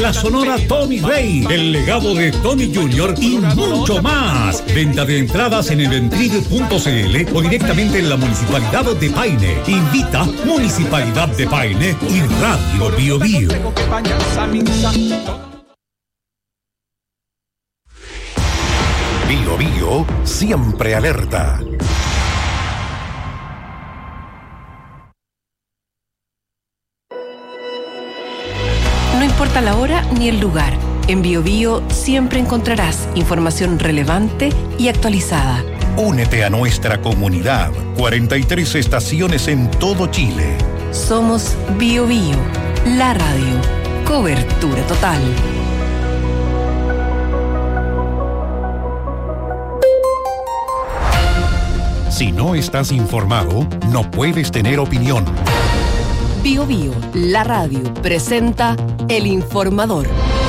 la Sonora Tommy Rey, el legado de Tommy Jr. y mucho más. Venta de entradas en eventrive.cl o directamente en la Municipalidad de Paine. Invita Municipalidad de Paine y Radio Bio Bio. Bio Bio siempre alerta. No importa la hora ni el lugar, en Bio Bio siempre encontrarás información relevante y actualizada. Únete a nuestra comunidad. 43 estaciones en todo Chile. Somos Bio Bio, la radio. Cobertura total. Si no estás informado, no puedes tener opinión. Bio Bio, la radio, presenta El Informador.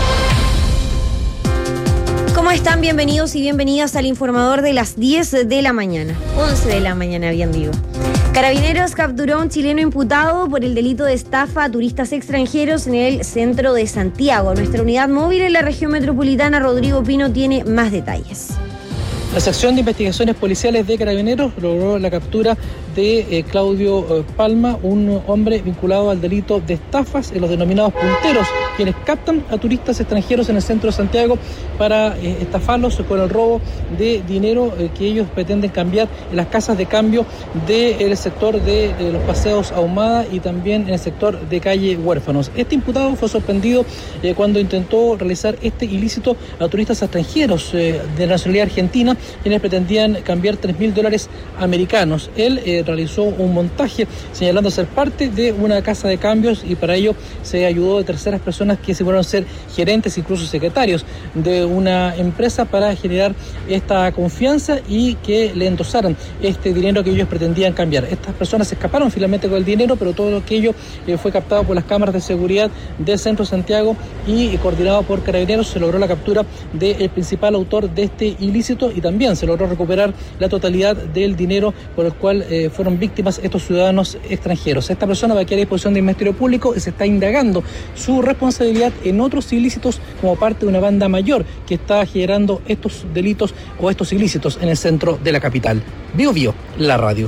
¿Cómo están? Bienvenidos y bienvenidas al Informador de las 10 de la mañana. 11 de la mañana, bien digo. Carabineros capturó a un chileno imputado por el delito de estafa a turistas extranjeros en el centro de Santiago. Nuestra unidad móvil en la región metropolitana, Rodrigo Pino, tiene más detalles. La sección de investigaciones policiales de Carabineros logró la captura de Claudio Palma, un hombre vinculado al delito de estafas en los denominados punteros, quienes captan a turistas extranjeros en el centro de Santiago para estafarlos con el robo de dinero que ellos pretenden cambiar en las casas de cambio del sector de los Paseos Ahumada y también en el sector de calle Huérfanos. Este imputado fue sorprendido cuando intentó realizar este ilícito a turistas extranjeros de nacionalidad argentina, quienes pretendían cambiar $3.000 americanos. Él realizó un montaje señalando ser parte de una casa de cambios y para ello se ayudó de terceras personas que se fueron ser gerentes, incluso secretarios de una empresa para generar esta confianza y que le endosaran este dinero que ellos pretendían cambiar. Estas personas escaparon finalmente con el dinero, pero todo aquello fue captado por las cámaras de seguridad del centro de Santiago y coordinado por Carabineros se logró la captura del principal autor de este ilícito y también se logró recuperar la totalidad del dinero por el cual fueron víctimas estos ciudadanos extranjeros. Esta persona va a quedar a disposición del Ministerio Público y se está indagando su responsabilidad en otros ilícitos como parte de una banda mayor que está generando estos delitos o estos ilícitos en el centro de la capital. Bio Bio, la radio.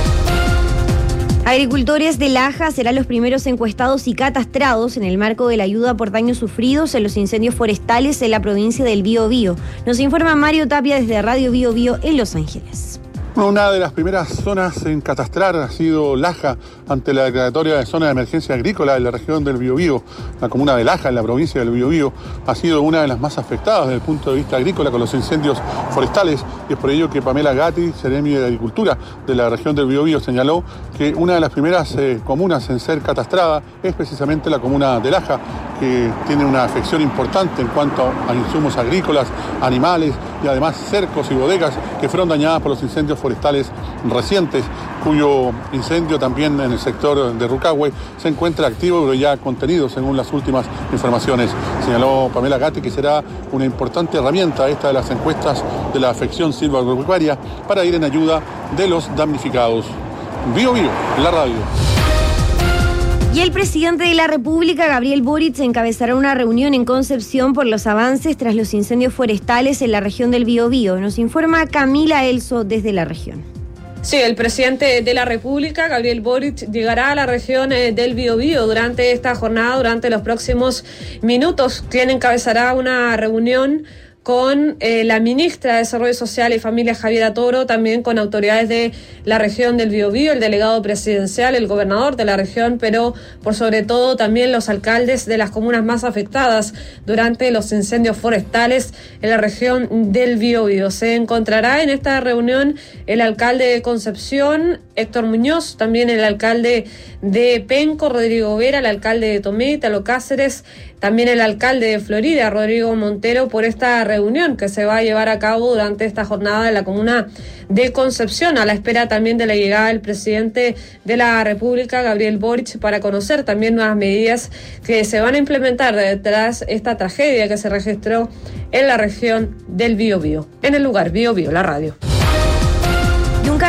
Agricultores de Laja serán los primeros encuestados y catastrados en el marco de la ayuda por daños sufridos en los incendios forestales en la provincia del Biobío. Nos informa Mario Tapia desde Radio Bio Bio en Los Ángeles. Una de las primeras zonas en catastrar ha sido Laja ante la declaratoria de zona de emergencia agrícola en la región del Biobío. La comuna de Laja, en la provincia del Biobío, ha sido una de las más afectadas desde el punto de vista agrícola con los incendios forestales y es por ello que Pamela Gatti, Seremi de Agricultura de la región del Biobío, señaló que una de las primeras comunas en ser catastrada es precisamente la comuna de Laja, que tiene una afección importante en cuanto a insumos agrícolas, animales y además cercos y bodegas que fueron dañadas por los incendios forestales recientes, cuyo incendio también en el sector de Rucahue se encuentra activo pero ya contenido según las últimas informaciones. Señaló Pamela Gatti que será una importante herramienta esta de las encuestas de la afección silvoagropecuaria para ir en ayuda de los damnificados. Bio Bio, la radio. Y el presidente de la República, Gabriel Boric, encabezará una reunión en Concepción por los avances tras los incendios forestales en la región del Biobío. Nos informa Camila Elso desde la región. Sí, el presidente de la República, Gabriel Boric, llegará a la región del Biobío durante esta jornada, durante los próximos minutos, quien encabezará una reunión con la ministra de Desarrollo Social y Familia, Javiera Toro, también con autoridades de la región del Biobío, el delegado presidencial, el gobernador de la región, pero por sobre todo también los alcaldes de las comunas más afectadas durante los incendios forestales en la región del Biobío. Se encontrará en esta reunión el alcalde de Concepción, Héctor Muñoz, también el alcalde de Penco, Rodrigo Vera, el alcalde de Tomé, Italo Cáceres, también el alcalde de Florida, Rodrigo Montero, por esta reunión que se va a llevar a cabo durante esta jornada en la comuna de Concepción, a la espera también de la llegada del presidente de la República, Gabriel Boric, para conocer también nuevas medidas que se van a implementar tras esta tragedia que se registró en la región del Biobío. En el lugar Bio Bio, la radio. Y un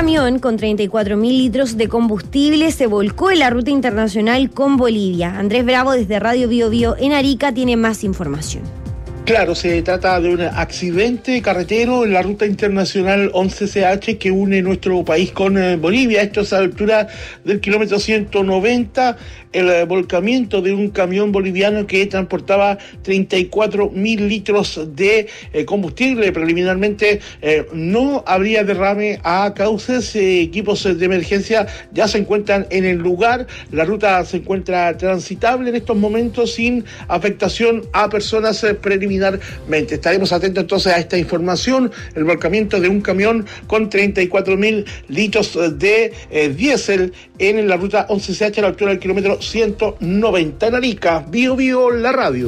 camión con 34.000 litros de combustible se volcó en la ruta internacional con Bolivia. Andrés Bravo desde Radio Bio Bio en Arica tiene más información. Claro, se trata de un accidente carretero en la ruta internacional 11CH que une nuestro país con Bolivia. Esto es a la altura del kilómetro 190, el volcamiento de un camión boliviano que transportaba 34.000 litros de combustible. Preliminarmente no habría derrame a cauces. Equipos de emergencia ya se encuentran en el lugar. La ruta se encuentra transitable en estos momentos sin afectación a personas preliminarmente. Estaremos atentos entonces a esta información. El volcamiento de un camión con 34.000 litros de diésel en la ruta 11CH a la altura del kilómetro 190 en Arica. Bio Bio, la radio.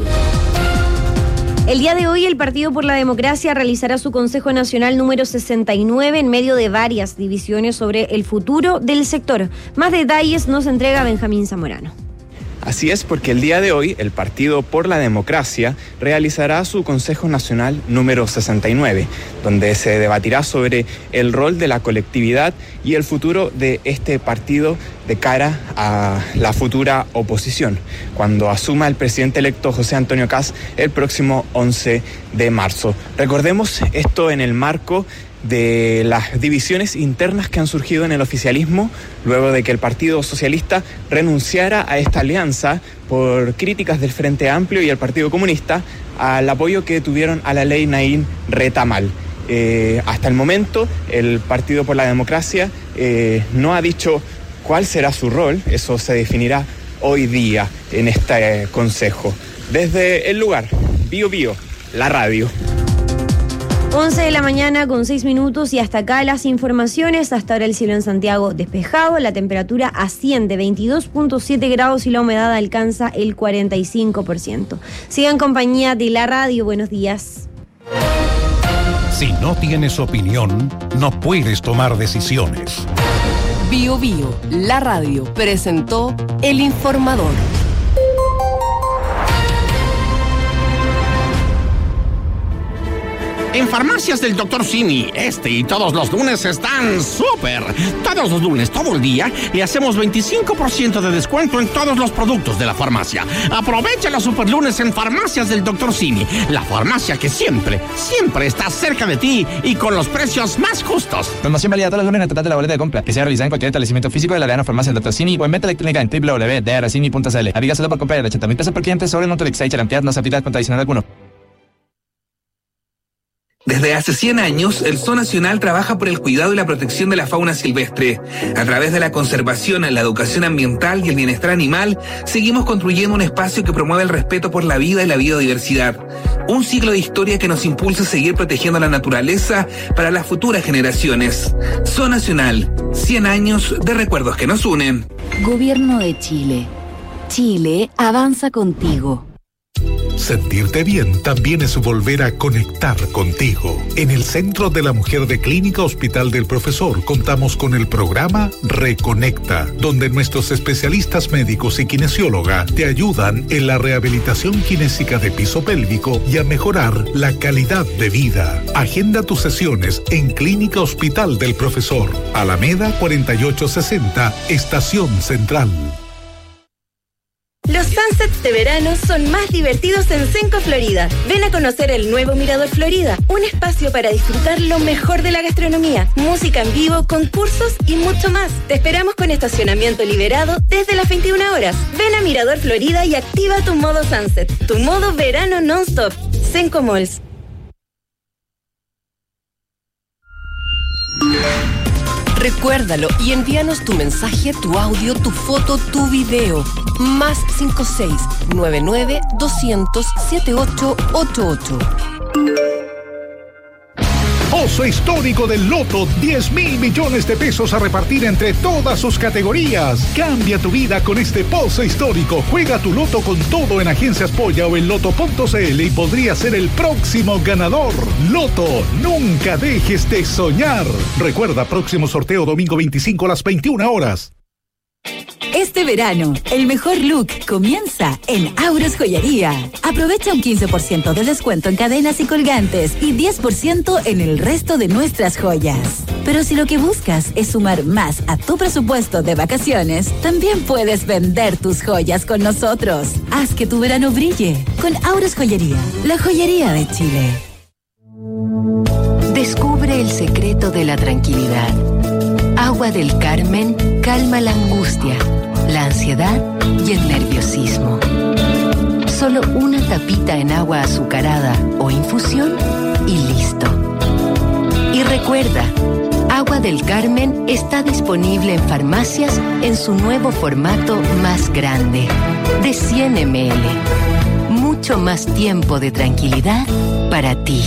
El día de hoy el Partido por la Democracia realizará su Consejo Nacional número 69 en medio de varias divisiones sobre el futuro del sector. Más detalles nos entrega Benjamín Zamorano. Así es, porque el día de hoy el Partido por la Democracia realizará su Consejo Nacional número 69, donde se debatirá sobre el rol de la colectividad y el futuro de este partido de cara a la futura oposición, cuando asuma el presidente electo José Antonio Kast el próximo 11 de marzo. Recordemos esto en el marco de las divisiones internas que han surgido en el oficialismo luego de que el Partido Socialista renunciara a esta alianza por críticas del Frente Amplio y el Partido Comunista al apoyo que tuvieron a la ley Naín Retamal. Hasta el momento el Partido por la Democracia no ha dicho cuál será su rol. Eso se definirá hoy día en este consejo. Desde el lugar, Bio Bio, la radio. 11 de la mañana con 6 minutos y hasta acá las informaciones. Hasta ahora el cielo en Santiago despejado, la temperatura asciende 22.7 grados y la humedad alcanza el 45%. Siga en compañía de la radio, buenos días. Si no tienes opinión, no puedes tomar decisiones. Bio Bio, la radio, presentó El Informador. En Farmacias del Dr. Simi, este y todos los lunes están súper. Todos los lunes, todo el día, le hacemos 25% de descuento en todos los productos de la farmacia. Aprovecha los super lunes en Farmacias del Dr. Simi, la farmacia que siempre está cerca de ti y con los precios más justos. Promoción válida todos los lunes en el total de la boleta de compra, que sea realizada en cualquier establecimiento físico de la cadena Farmacia del Dr. Simi o en venta electrónica en www.drcimi.cl. Aplica solo por comprar de 80.000 pesos por cliente sobre Nutrilix y garantía no se aplica con adicional alguno. Desde hace 100 años, el Zoo Nacional trabaja por el cuidado y la protección de la fauna silvestre. A través de la conservación, la educación ambiental y el bienestar animal, seguimos construyendo un espacio que promueve el respeto por la vida y la biodiversidad. Un siglo de historia que nos impulsa a seguir protegiendo la naturaleza para las futuras generaciones. Zoo Nacional, 100 años de recuerdos que nos unen. Gobierno de Chile. Chile avanza contigo. Sentirte bien también es volver a conectar contigo. En el Centro de la Mujer de Clínica Hospital del Profesor contamos con el programa Reconecta, donde nuestros especialistas médicos y kinesióloga te ayudan en la rehabilitación kinésica de piso pélvico y a mejorar la calidad de vida. Agenda tus sesiones en Clínica Hospital del Profesor, Alameda 4860, Estación Central. Los sunsets de verano son más divertidos en Cenco Florida. Ven a conocer el nuevo Mirador Florida, un espacio para disfrutar lo mejor de la gastronomía, música en vivo, concursos y mucho más. Te esperamos con estacionamiento liberado desde las 21 horas. Ven a Mirador Florida y activa tu modo sunset, tu modo verano non-stop. Cenco Malls. Recuérdalo y envíanos tu mensaje, tu audio, tu foto, tu video. Más 5699 200 7888. Pozo histórico del Loto, 10.000 millones de pesos a repartir entre todas sus categorías. Cambia tu vida con este pozo histórico. Juega tu Loto con todo en Agencias Polla o en loto.cl y podría ser el próximo ganador. Loto, nunca dejes de soñar. Recuerda, próximo sorteo domingo 25 a las 21 horas. Este verano, el mejor look comienza en Auros Joyería. Aprovecha un 15% de descuento en cadenas y colgantes y 10% en el resto de nuestras joyas. Pero si lo que buscas es sumar más a tu presupuesto de vacaciones, también puedes vender tus joyas con nosotros. Haz que tu verano brille con Auros Joyería, la joyería de Chile. Descubre el secreto de la tranquilidad. Agua del Carmen calma la angustia, la ansiedad y el nerviosismo. Solo una tapita en agua azucarada o infusión y listo. Y recuerda, Agua del Carmen está disponible en farmacias en su nuevo formato más grande, de 100 ml. Mucho más tiempo de tranquilidad para ti.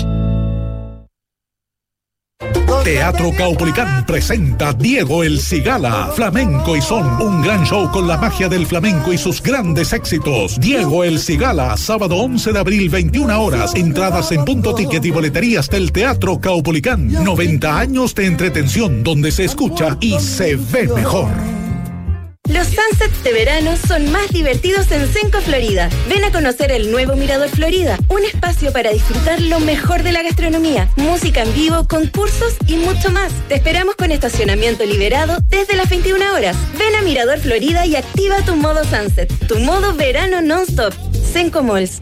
Teatro Caupolicán presenta Diego el Cigala, Flamenco y Son, un gran show con la magia del flamenco y sus grandes éxitos. Diego el Cigala, sábado 11 de abril, 21 horas. Entradas en Punto Ticket y boleterías del Teatro Caupolicán. 90 años de entretención donde se escucha y se ve mejor. Los sunsets de verano son más divertidos en Senco Florida. Ven a conocer el nuevo Mirador Florida, un espacio para disfrutar lo mejor de la gastronomía, música en vivo, concursos y mucho más. Te esperamos con estacionamiento liberado desde las 21 horas. Ven a Mirador Florida y activa tu modo sunset, tu modo verano non-stop. Senco Malls.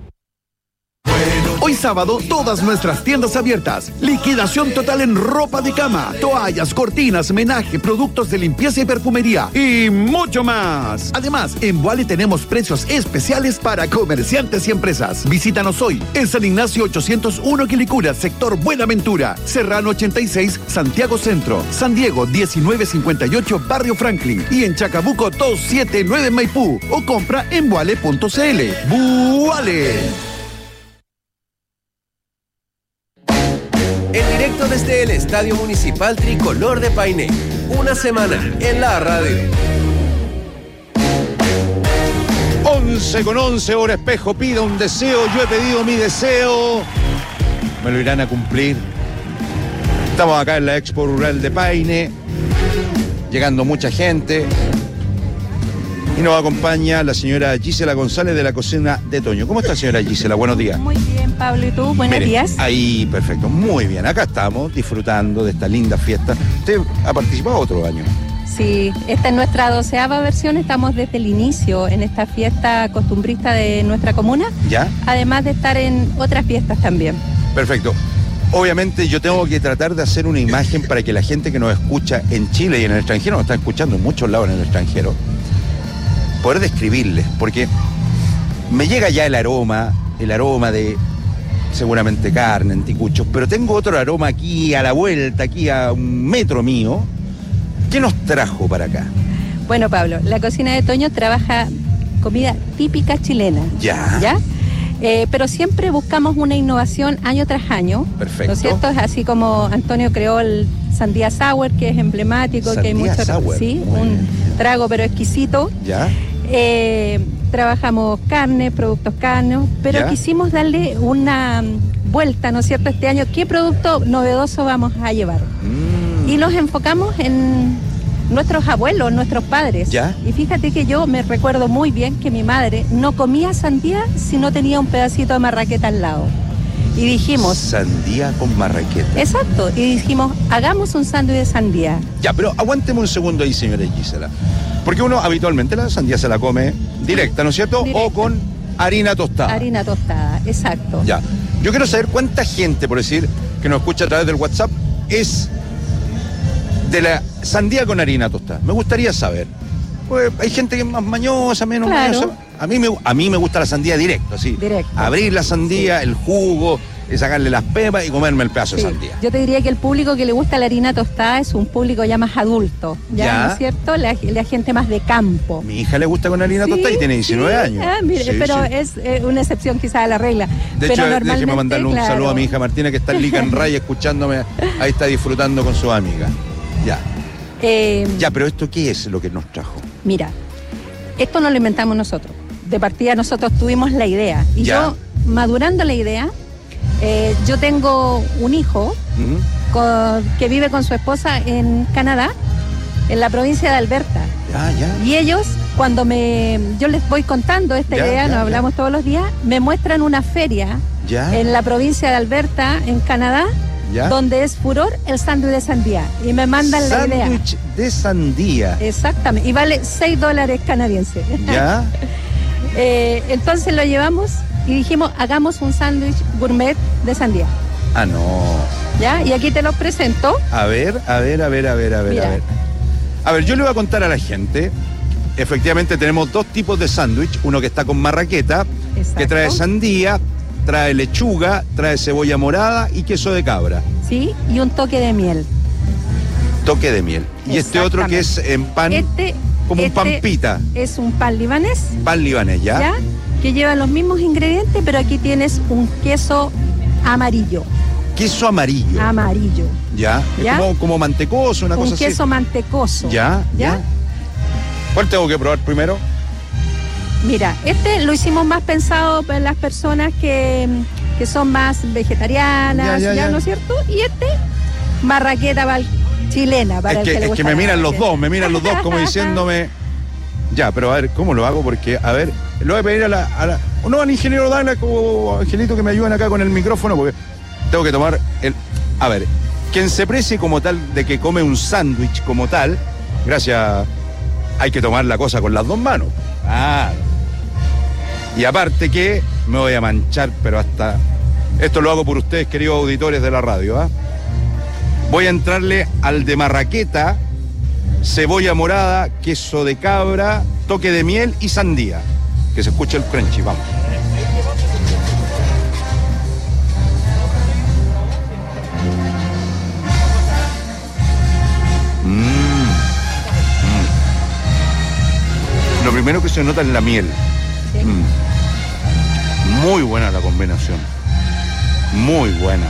Hoy sábado, todas nuestras tiendas abiertas. Liquidación total en ropa de cama, toallas, cortinas, menaje, productos de limpieza y perfumería y mucho más. Además, en Vuale tenemos precios especiales para comerciantes y empresas. Visítanos hoy en San Ignacio 801 Quilicura, sector Buenaventura, Serrano 86, Santiago Centro, San Diego 1958, Barrio Franklin y en Chacabuco 279 Maipú o compra en vuale.cl. ¡Vuale! En directo desde el Estadio Municipal Tricolor de Paine. Una semana en la radio. 11:11, hora espejo, pida un deseo. Yo he pedido mi deseo. Me lo irán a cumplir. Estamos acá en la Expo Rural de Paine. Llegando mucha gente. Y nos acompaña la señora Gisela González de la Cocina de Toño. ¿Cómo está, señora Gisela? Buenos días. Muy bien, Pablo. ¿Y tú? Buenos días. Ahí, perfecto. Muy bien. Acá estamos disfrutando de esta linda fiesta. ¿Usted ha participado otro año? Sí, esta es nuestra 12ª versión. Estamos desde el inicio en esta fiesta costumbrista de nuestra comuna. ¿Ya? Además de estar en otras fiestas también. Perfecto. Obviamente yo tengo que tratar de hacer una imagen para que la gente que nos escucha en Chile y en el extranjero, nos está escuchando en muchos lados en el extranjero, poder describirles, porque me llega ya el aroma de seguramente carne, anticuchos, pero tengo otro aroma aquí a la vuelta, aquí a 1 metro mío. ¿Qué nos trajo para acá? Bueno, Pablo, la Cocina de Toño trabaja comida típica chilena. ¿Ya? Pero siempre buscamos una innovación año tras año. Perfecto. ¿No es cierto? Es así como Antonio creó el Sandía Sour, que es emblemático, Sandía que hay mucho. Sour. Sí, un trago pero exquisito. ¿Ya? Trabajamos carne, productos carnos, pero ¿Ya? quisimos darle una vuelta, ¿no es cierto?, este año. ¿Qué producto novedoso vamos a llevar? Y nos enfocamos en nuestros abuelos, nuestros padres. ¿Ya? Y fíjate que yo me recuerdo muy bien que mi madre no comía sandía si no tenía un pedacito de marraqueta al lado. Y dijimos... Sandía con marraqueta. Exacto. Y dijimos, hagamos un sándwich de sandía. Ya, pero aguánteme un segundo ahí, señora Gisela. Porque uno habitualmente la sandía se la come directa, ¿no es cierto? Directa. O con harina tostada. Harina tostada, exacto. Ya. Yo quiero saber cuánta gente, por decir, que nos escucha a través del WhatsApp, es de la sandía con harina tostada. Me gustaría saber. Pues hay gente que es más mañosa, menos mañosa. A mí me gusta la sandía directo, así. Directo. Abrir la sandía, el jugo, sacarle las pepas y comerme el pedazo de sandía. Yo te diría que el público que le gusta la harina tostada es un público ya más adulto, ¿ya? ¿No es cierto? La gente más de campo. Mi hija le gusta con harina tostada y tiene 19 años. Mire, Sí, pero sí. es una excepción quizás a la regla. De pero hecho, normalmente, déjeme mandarle un saludo a mi hija Martina, que está en Lica en Raya escuchándome. Ahí está disfrutando con su amiga. Ya. Ya, pero ¿esto qué es lo que nos trajo? Mira, esto no lo inventamos nosotros. De partida nosotros tuvimos la idea. Y Ya. yo, madurando la idea, yo tengo un hijo que vive con su esposa en Canadá en la provincia de Alberta. Y ellos, cuando yo les voy contando esta idea, nos hablamos todos los días, me muestran una feria en la provincia de Alberta, en Canadá, donde es furor el sándwich de sandía. Y me mandan la idea. Sándwich de sandía. Exactamente. Y vale $6 canadienses. ¿Ya? Entonces lo llevamos y dijimos, hagamos un sándwich gourmet de sandía. Ah, no. ¿Ya? Y aquí te lo presento. A ver. A ver, yo le voy a contar a la gente. Efectivamente tenemos dos tipos de sándwich. Uno que está con marraqueta, que trae sandía, trae lechuga, trae cebolla morada y queso de cabra. Sí, y un toque de miel. Toque de miel. Y este otro que es en pan, como un pan pita. Es un pan libanés. Pan libanés, ¿ya? Que lleva los mismos ingredientes, pero aquí tienes un queso amarillo. Queso amarillo. Amarillo. Ya. ¿Ya? Es como mantecoso, una cosa así. Un queso mantecoso. Ya. ¿Cuál tengo que probar primero? Mira, lo hicimos más pensado para las personas que son más vegetarianas, ¿no es cierto? Y marraqueta chilena para el que le gusta. Es que me miran los dos como diciéndome. Ya, pero a ver, ¿cómo lo hago? Porque, a ver, lo voy a pedir al ingeniero Dana, como Angelito, que me ayuden acá con el micrófono, porque tengo que tomar a ver, quien se precie como tal de que come un sándwich como tal, gracias, hay que tomar la cosa con las dos manos. Y aparte que me voy a manchar, pero hasta... Esto lo hago por ustedes, queridos auditores de la radio, Voy a entrarle al de marraqueta, cebolla morada, queso de cabra, toque de miel y sandía. Que se escuche el crunchy, vamos. Lo primero que se nota es la miel. Muy buena la combinación. Muy buena.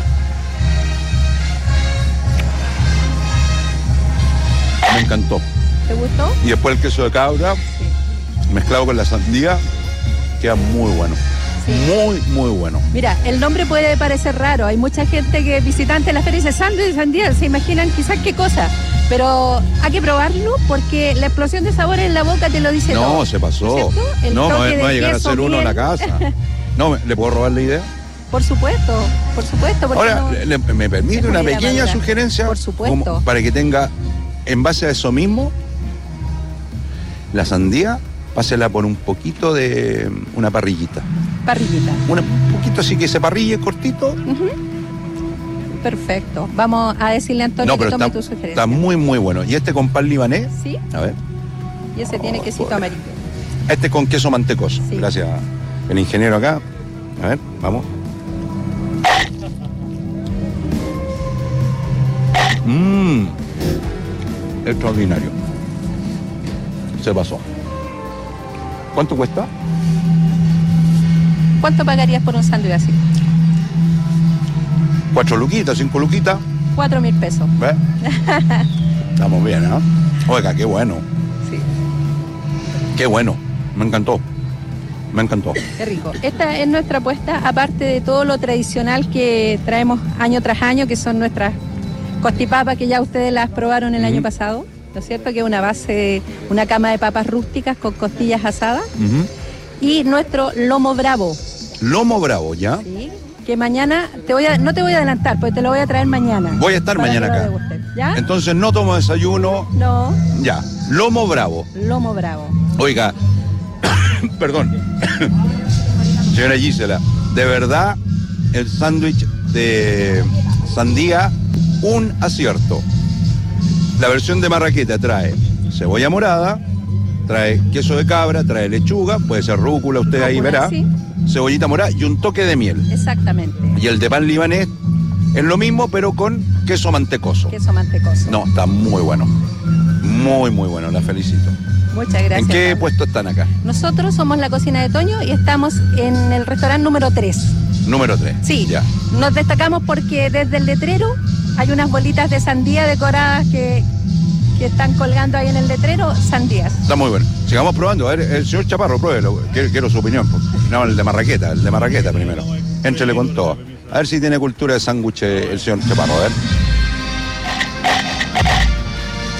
Me encantó. ¿Te gustó? Y después el queso de cabra, mezclado con la sandía, queda muy bueno. Sí. Muy bueno. Mira, el nombre puede parecer raro. Hay mucha gente que es visitante de la feria y dice sándwich de sandía. Se imaginan quizás qué cosa. Pero hay que probarlo porque la explosión de sabores en la boca te lo dice todo. No, se pasó. No va a llegar a ser uno en la casa. No, ¿le puedo robar la idea? Por supuesto. Ahora, ¿me permite una pequeña sugerencia? Por supuesto. Para que tenga, en base a eso mismo, la sandía, pásela por un poquito de una parrillita. Un poquito así que se parrille cortito. Perfecto. Vamos a decirle a Antonio que tome tu sugerencia. Está muy bueno. ¿Y con pan libanés? Sí. A ver. Y ese tiene quesito amarillo. Con queso mantecoso. Sí. Gracias, el ingeniero acá. A ver, vamos. Extraordinario. Se pasó. ¿Cuánto cuesta? ¿Cuánto pagarías por un sándwich así? 4 luquitas, 5 luquitas. 4.000 pesos. ¿Ves? Estamos bien, Oiga, qué bueno. Sí. Qué bueno. Me encantó. Qué rico. Esta es nuestra apuesta, aparte de todo lo tradicional que traemos año tras año, que son nuestras costipapas, que ya ustedes las probaron el año pasado, ¿no es cierto? Que es una base, una cama de papas rústicas con costillas asadas. Y nuestro lomo bravo. Lomo bravo, ¿ya? Sí. Que mañana, no te voy a adelantar, porque te lo voy a traer mañana. Voy a estar mañana acá. ¿Ya? Entonces no tomo desayuno. No. Ya, lomo bravo. Oiga, perdón. Señora Gisela, de verdad, el sándwich de sandía, un acierto. La versión de marraqueta trae cebolla morada, trae queso de cabra, trae lechuga, puede ser rúcula, usted ahí verá. Sí. Cebollita morada y un toque de miel. Exactamente. Y el de pan libanés es lo mismo, pero con queso mantecoso. No, está muy bueno. Muy bueno, la felicito. Muchas gracias. ¿En qué puesto están acá? Nosotros somos la Cocina de Toño y estamos en el restaurante número 3. Número 3. Sí. Ya. Nos destacamos porque desde el letrero hay unas bolitas de sandía decoradas que están colgando ahí en el letrero, sandías. Está muy bueno. Sigamos probando. A ver, el señor Chaparro, pruébelo. Quiero su opinión. No, el de marraqueta primero. Éntrele con todo. A ver si tiene cultura de sándwich el señor Chaparro, a ver.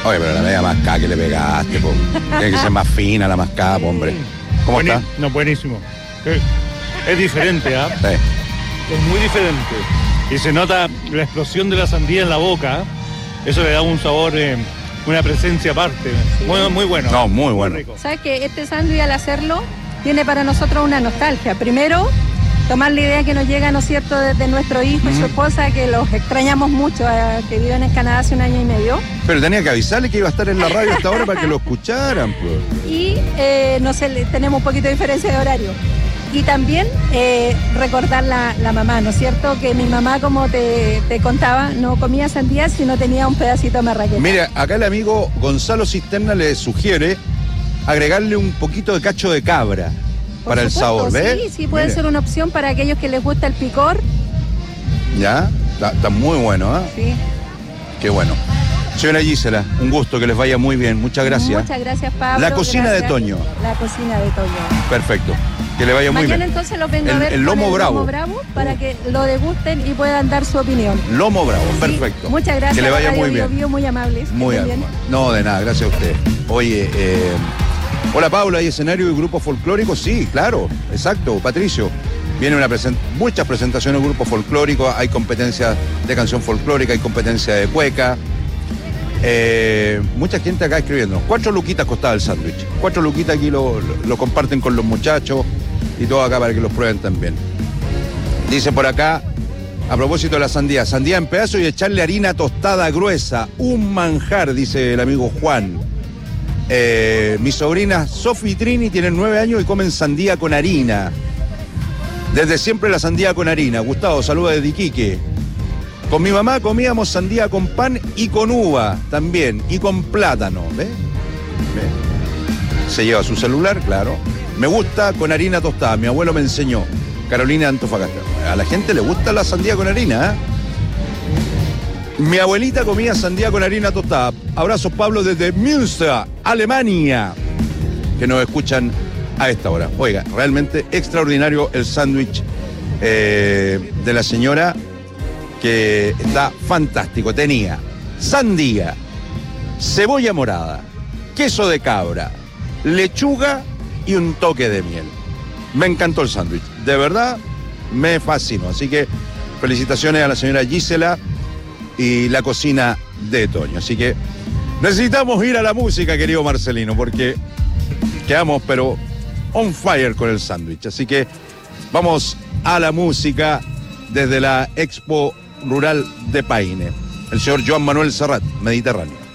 Oye, pero la media mascada que le pegaste, po. Tiene que ser más fina la mascada, po, hombre. ¿Cómo está? No, buenísimo. Es diferente, ¿ah? Sí. Es muy diferente. Y se nota la explosión de la sandía en la boca. Eso le da un sabor, una presencia aparte. Sí. Muy bueno. No, muy bueno. ¿Sabes que este sándwich al hacerlo tiene para nosotros una nostalgia? Primero, tomar la idea que nos llega, ¿no es cierto?, de nuestro hijo y su esposa, que los extrañamos mucho, que viven en Canadá hace 1 año y medio. Pero tenía que avisarle que iba a estar en la radio hasta ahora para que lo escucharan, pues. Y no sé, tenemos un poquito de diferencia de horario. Y también recordar la mamá, ¿no es cierto? Que mi mamá, como te contaba, no comía sandía si no tenía un pedacito de marraqueta. Mira, acá el amigo Gonzalo Cisterna le sugiere agregarle un poquito de cacho de cabra para el sabor, ¿ves? Sí, puede ser una opción para aquellos que les gusta el picor. Ya, está muy bueno, ¿eh? Sí. Qué bueno. Señora Gisela, un gusto, que les vaya muy bien. Muchas gracias. Muchas gracias, Pablo. La cocina de Toño. La cocina de Toño. Perfecto. Que le vaya muy bien. Mañana entonces los vengo a ver el lomo bravo. Lomo bravo para que lo degusten y puedan dar su opinión. Lomo bravo, Sí. perfecto. Muchas gracias. Que le vaya muy bien. Bio, muy amables. Muy bien. No, de nada, gracias a usted. Oye, hola Paula, ¿hay escenario y grupo folclórico? Sí, claro, exacto, Patricio. Viene muchas presentaciones de grupos folclóricos, hay competencias de canción folclórica, hay competencia de cueca. Mucha gente acá escribiendo. 4 luquitas costaba el sándwich. 4 luquitas aquí lo comparten con los muchachos y todo acá para que los prueben también. Dice por acá, a propósito de la sandía, sandía en pedazos y echarle harina tostada gruesa. Un manjar, dice el amigo Juan. Mis sobrinas Sofi y Trini tienen 9 años y comen sandía con harina. Desde siempre la sandía con harina. Gustavo, saluda desde Iquique. Con mi mamá comíamos sandía con pan y con uva también, y con plátano, ¿ves? Se lleva su celular, claro. Me gusta con harina tostada, mi abuelo me enseñó. Carolina Antofagasta. A la gente le gusta la sandía con harina, ¿eh? Mi abuelita comía sandía con harina tostada. Abrazos, Pablo, desde Münster, Alemania, que nos escuchan a esta hora. Oiga, realmente extraordinario el sándwich de la señora, que está fantástico. Tenía sandía, cebolla morada, queso de cabra, lechuga y un toque de miel. Me encantó el sándwich, de verdad me fascinó. Así que felicitaciones a la señora Gisela y la cocina de Toño. Así que necesitamos ir a la música, querido Marcelino, porque quedamos pero on fire con el sándwich. Así que vamos a la música desde la Expo Rural de Paine. El señor Joan Manuel Serrat, Mediterráneo.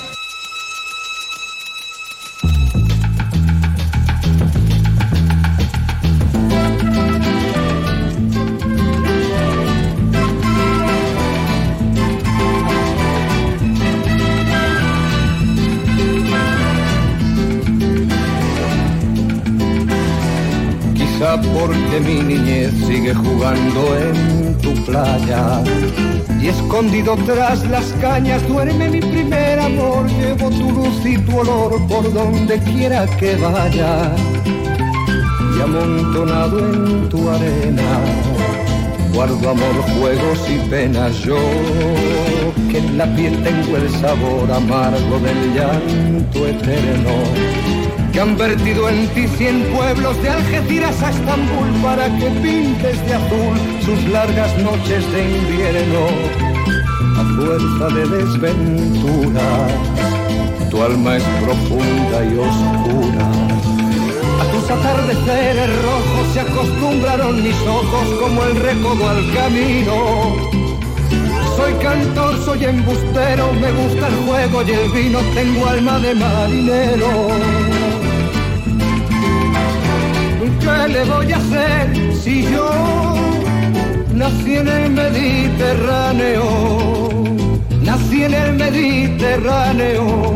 Porque mi niñez sigue jugando en tu playa y escondido tras las cañas duerme mi primer amor. Llevo tu luz y tu olor por donde quiera que vaya y amontonado en tu arena guardo amor, juegos y penas. Yo que en la piel tengo el sabor amargo del llanto eterno, que han vertido en ti 100 pueblos de Algeciras a Estambul para que pintes de azul sus largas noches de invierno. A fuerza de desventuras, tu alma es profunda y oscura. A tus atardeceres rojos se acostumbraron mis ojos como el recodo al camino. Soy cantor, soy embustero, me gusta el juego y el vino, tengo alma de marinero. ¿Qué le voy a hacer si yo nací en el Mediterráneo? Nací en el Mediterráneo.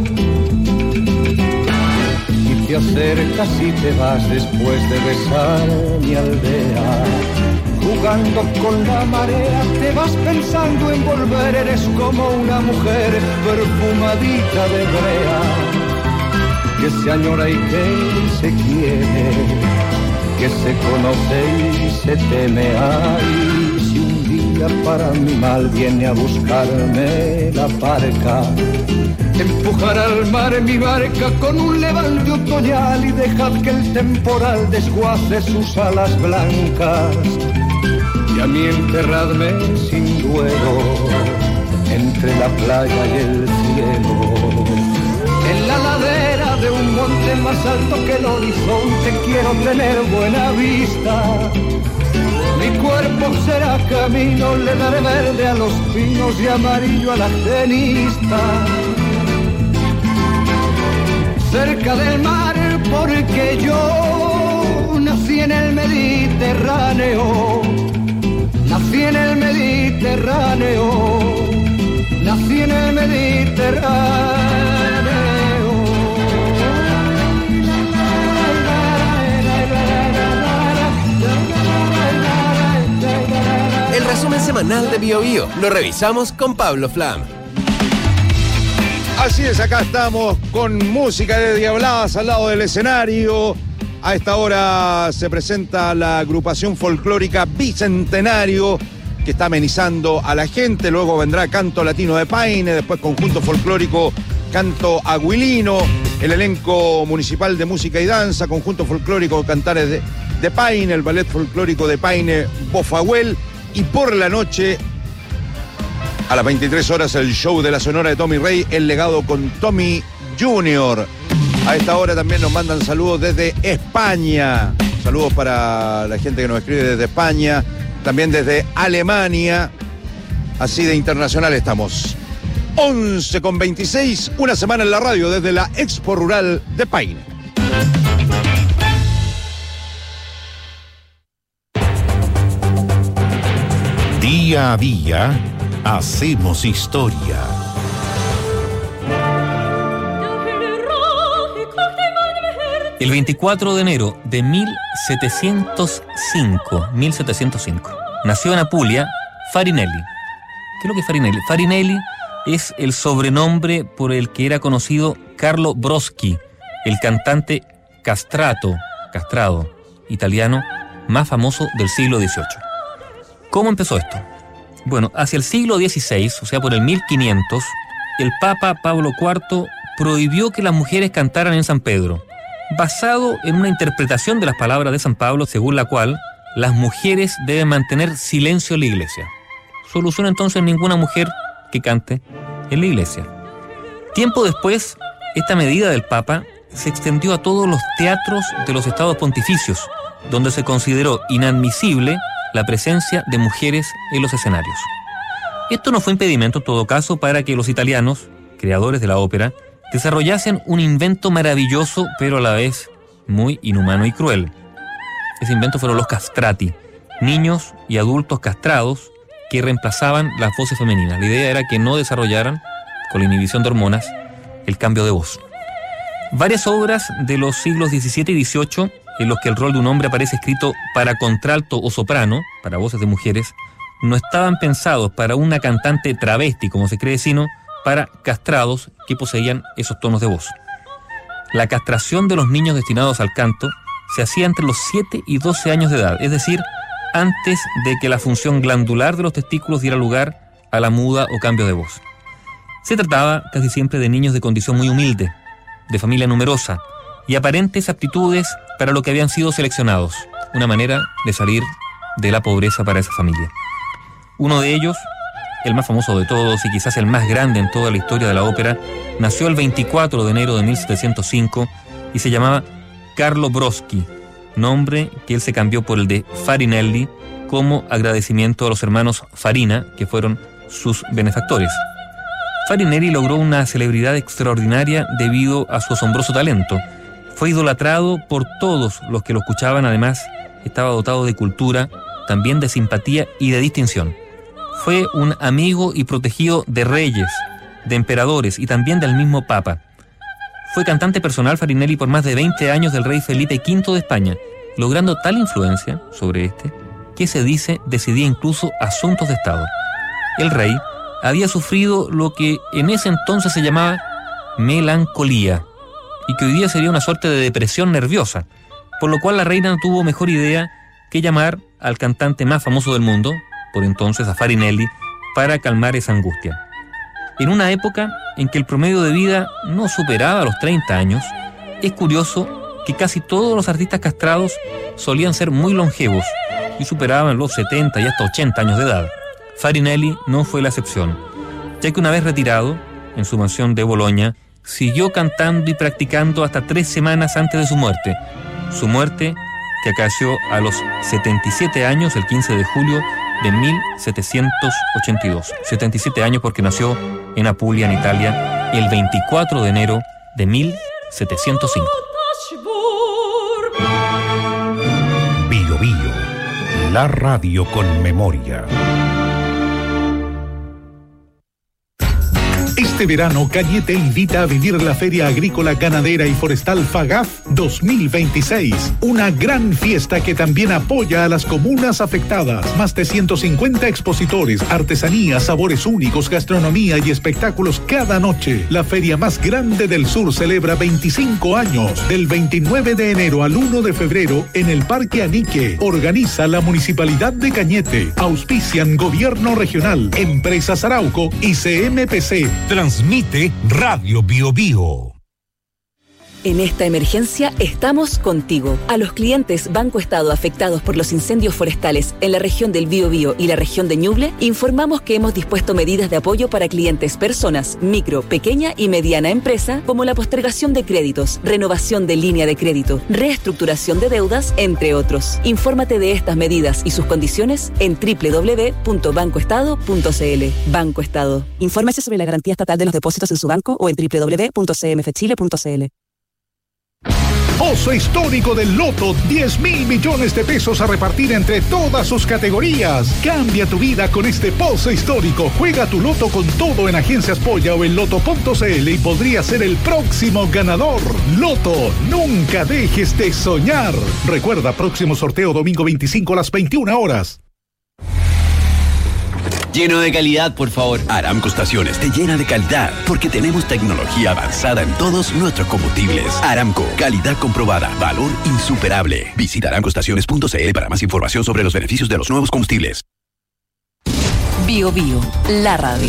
Y te acercas y te vas después de besar mi aldea. Jugando con la marea, te vas pensando en volver. Eres como una mujer perfumadita de brea, que se añora y que se quiere, que se conoce y se teme. Ay, si un día para mi mal viene a buscarme la barca. Empujar al mar mi barca con un levante otoñal y dejar que el temporal desguace sus alas blancas. Y a mí enterradme sin duelo entre la playa y el cielo. En la ladera de un monte más alto que el horizonte quiero tener buena vista. Mi cuerpo será camino, le daré verde a los pinos y amarillo a la genista. Cerca del mar porque yo nací en el Mediterráneo. Nací en el Mediterráneo. Nací en el Mediterráneo. El resumen semanal de Bio Bio lo revisamos con Pablo Flam. Así es, acá estamos con música de Diabladas al lado del escenario. A esta hora se presenta la agrupación folclórica Bicentenario, que está amenizando a la gente. Luego vendrá Canto Latino de Paine, después Conjunto Folclórico Canto Aguilino, el elenco municipal de música y danza, Conjunto Folclórico Cantares de Paine, el Ballet Folclórico de Paine Bofahuel, y por la noche, a las 23 horas, el show de la Sonora de Tommy Rey, El Legado con Tommy Junior. A esta hora también nos mandan saludos desde España. Saludos para la gente que nos escribe desde España, también desde Alemania. Así de internacional estamos. 11:26, una semana en la radio desde la Expo Rural de Paine. Día a día, hacemos historia. El 24 de enero de 1705, nació en Apulia Farinelli. ¿Qué es lo que es Farinelli? Farinelli es el sobrenombre por el que era conocido Carlo Broschi, el cantante castrado italiano más famoso del siglo XVIII. ¿Cómo empezó esto? Bueno, hacia el siglo XVI, o sea, por el 1500, el Papa Pablo IV prohibió que las mujeres cantaran en San Pedro, basado en una interpretación de las palabras de San Pablo, según la cual las mujeres deben mantener silencio en la iglesia. Solución entonces: ninguna mujer que cante en la iglesia. Tiempo después, esta medida del Papa se extendió a todos los teatros de los estados pontificios, donde se consideró inadmisible la presencia de mujeres en los escenarios. Esto no fue impedimento, en todo caso, para que los italianos, creadores de la ópera, desarrollasen un invento maravilloso, pero a la vez muy inhumano y cruel. Ese invento fueron los castrati, niños y adultos castrados que reemplazaban las voces femeninas. La idea era que no desarrollaran, con la inhibición de hormonas, el cambio de voz. Varias obras de los siglos XVII y XVIII, en los que el rol de un hombre aparece escrito para contralto o soprano, para voces de mujeres, no estaban pensados para una cantante travesti, como se cree, sino para castrados que poseían esos tonos de voz. La castración de los niños destinados al canto se hacía entre los 7 y 12 años de edad, es decir, antes de que la función glandular de los testículos diera lugar a la muda o cambio de voz. Se trataba casi siempre de niños de condición muy humilde, de familia numerosa y aparentes aptitudes para lo que habían sido seleccionados, una manera de salir de la pobreza para esa familia. Uno de ellos, el más famoso de todos y quizás el más grande en toda la historia de la ópera, nació el 24 de enero de 1705 y se llamaba Carlo Broschi, nombre que él se cambió por el de Farinelli como agradecimiento a los hermanos Farina, que fueron sus benefactores. Farinelli logró una celebridad extraordinaria debido a su asombroso talento. Fue idolatrado por todos los que lo escuchaban. Además, estaba dotado de cultura, también de simpatía y de distinción. Fue un amigo y protegido de reyes, de emperadores y también del mismo Papa. Fue cantante personal Farinelli por más de 20 años del rey Felipe V de España, logrando tal influencia sobre este que se dice decidía incluso asuntos de Estado. El rey había sufrido lo que en ese entonces se llamaba melancolía y que hoy día sería una suerte de depresión nerviosa, por lo cual la reina no tuvo mejor idea que llamar al cantante más famoso del mundo, por entonces a Farinelli, para calmar esa angustia. En una época en que el promedio de vida no superaba los 30 años, es curioso que casi todos los artistas castrados solían ser muy longevos y superaban los 70 y hasta 80 años de edad. Farinelli no fue la excepción, ya que una vez retirado, en su mansión de Boloña, siguió cantando y practicando hasta 3 semanas antes de su muerte. Su muerte que acaeció a los 77 años, el 15 de julio de 1782. 77 años porque nació en Apulia, en Italia, el 24 de enero de 1705. Bio Bio, la radio con memoria. Este verano, Cañete invita a vivir la Feria Agrícola, Ganadera y Forestal FAGAF 2026. Una gran fiesta que también apoya a las comunas afectadas. Más de 150 expositores, artesanías, sabores únicos, gastronomía y espectáculos cada noche. La feria más grande del sur celebra 25 años. Del 29 de enero al 1 de febrero en el Parque Anique. Organiza la Municipalidad de Cañete. Auspician Gobierno Regional, Empresas Arauco y CMPC. Transmite Radio Bio Bio. En esta emergencia estamos contigo. A los clientes Banco Estado afectados por los incendios forestales en la región del Biobío y la región de Ñuble, informamos que hemos dispuesto medidas de apoyo para clientes personas, micro, pequeña y mediana empresa, como la postergación de créditos, renovación de línea de crédito, reestructuración de deudas, entre otros. Infórmate de estas medidas y sus condiciones en www.bancoestado.cl. Banco Estado. Infórmese sobre la garantía estatal de los depósitos en su banco o en www.cmfchile.cl. Pozo histórico del Loto, 10.000 millones de pesos a repartir entre todas sus categorías. Cambia tu vida con este pozo histórico. Juega tu Loto con todo en Agencias Polla o en Loto.cl y podría ser el próximo ganador. Loto, nunca dejes de soñar. Recuerda, próximo sorteo domingo 25 a las 21 horas. Lleno de calidad, por favor. Aramco Estaciones te llena de calidad porque tenemos tecnología avanzada en todos nuestros combustibles. Aramco, calidad comprobada, valor insuperable. Visita aramcoestaciones.cl para más información sobre los beneficios de los nuevos combustibles. Bio Bio, la radio.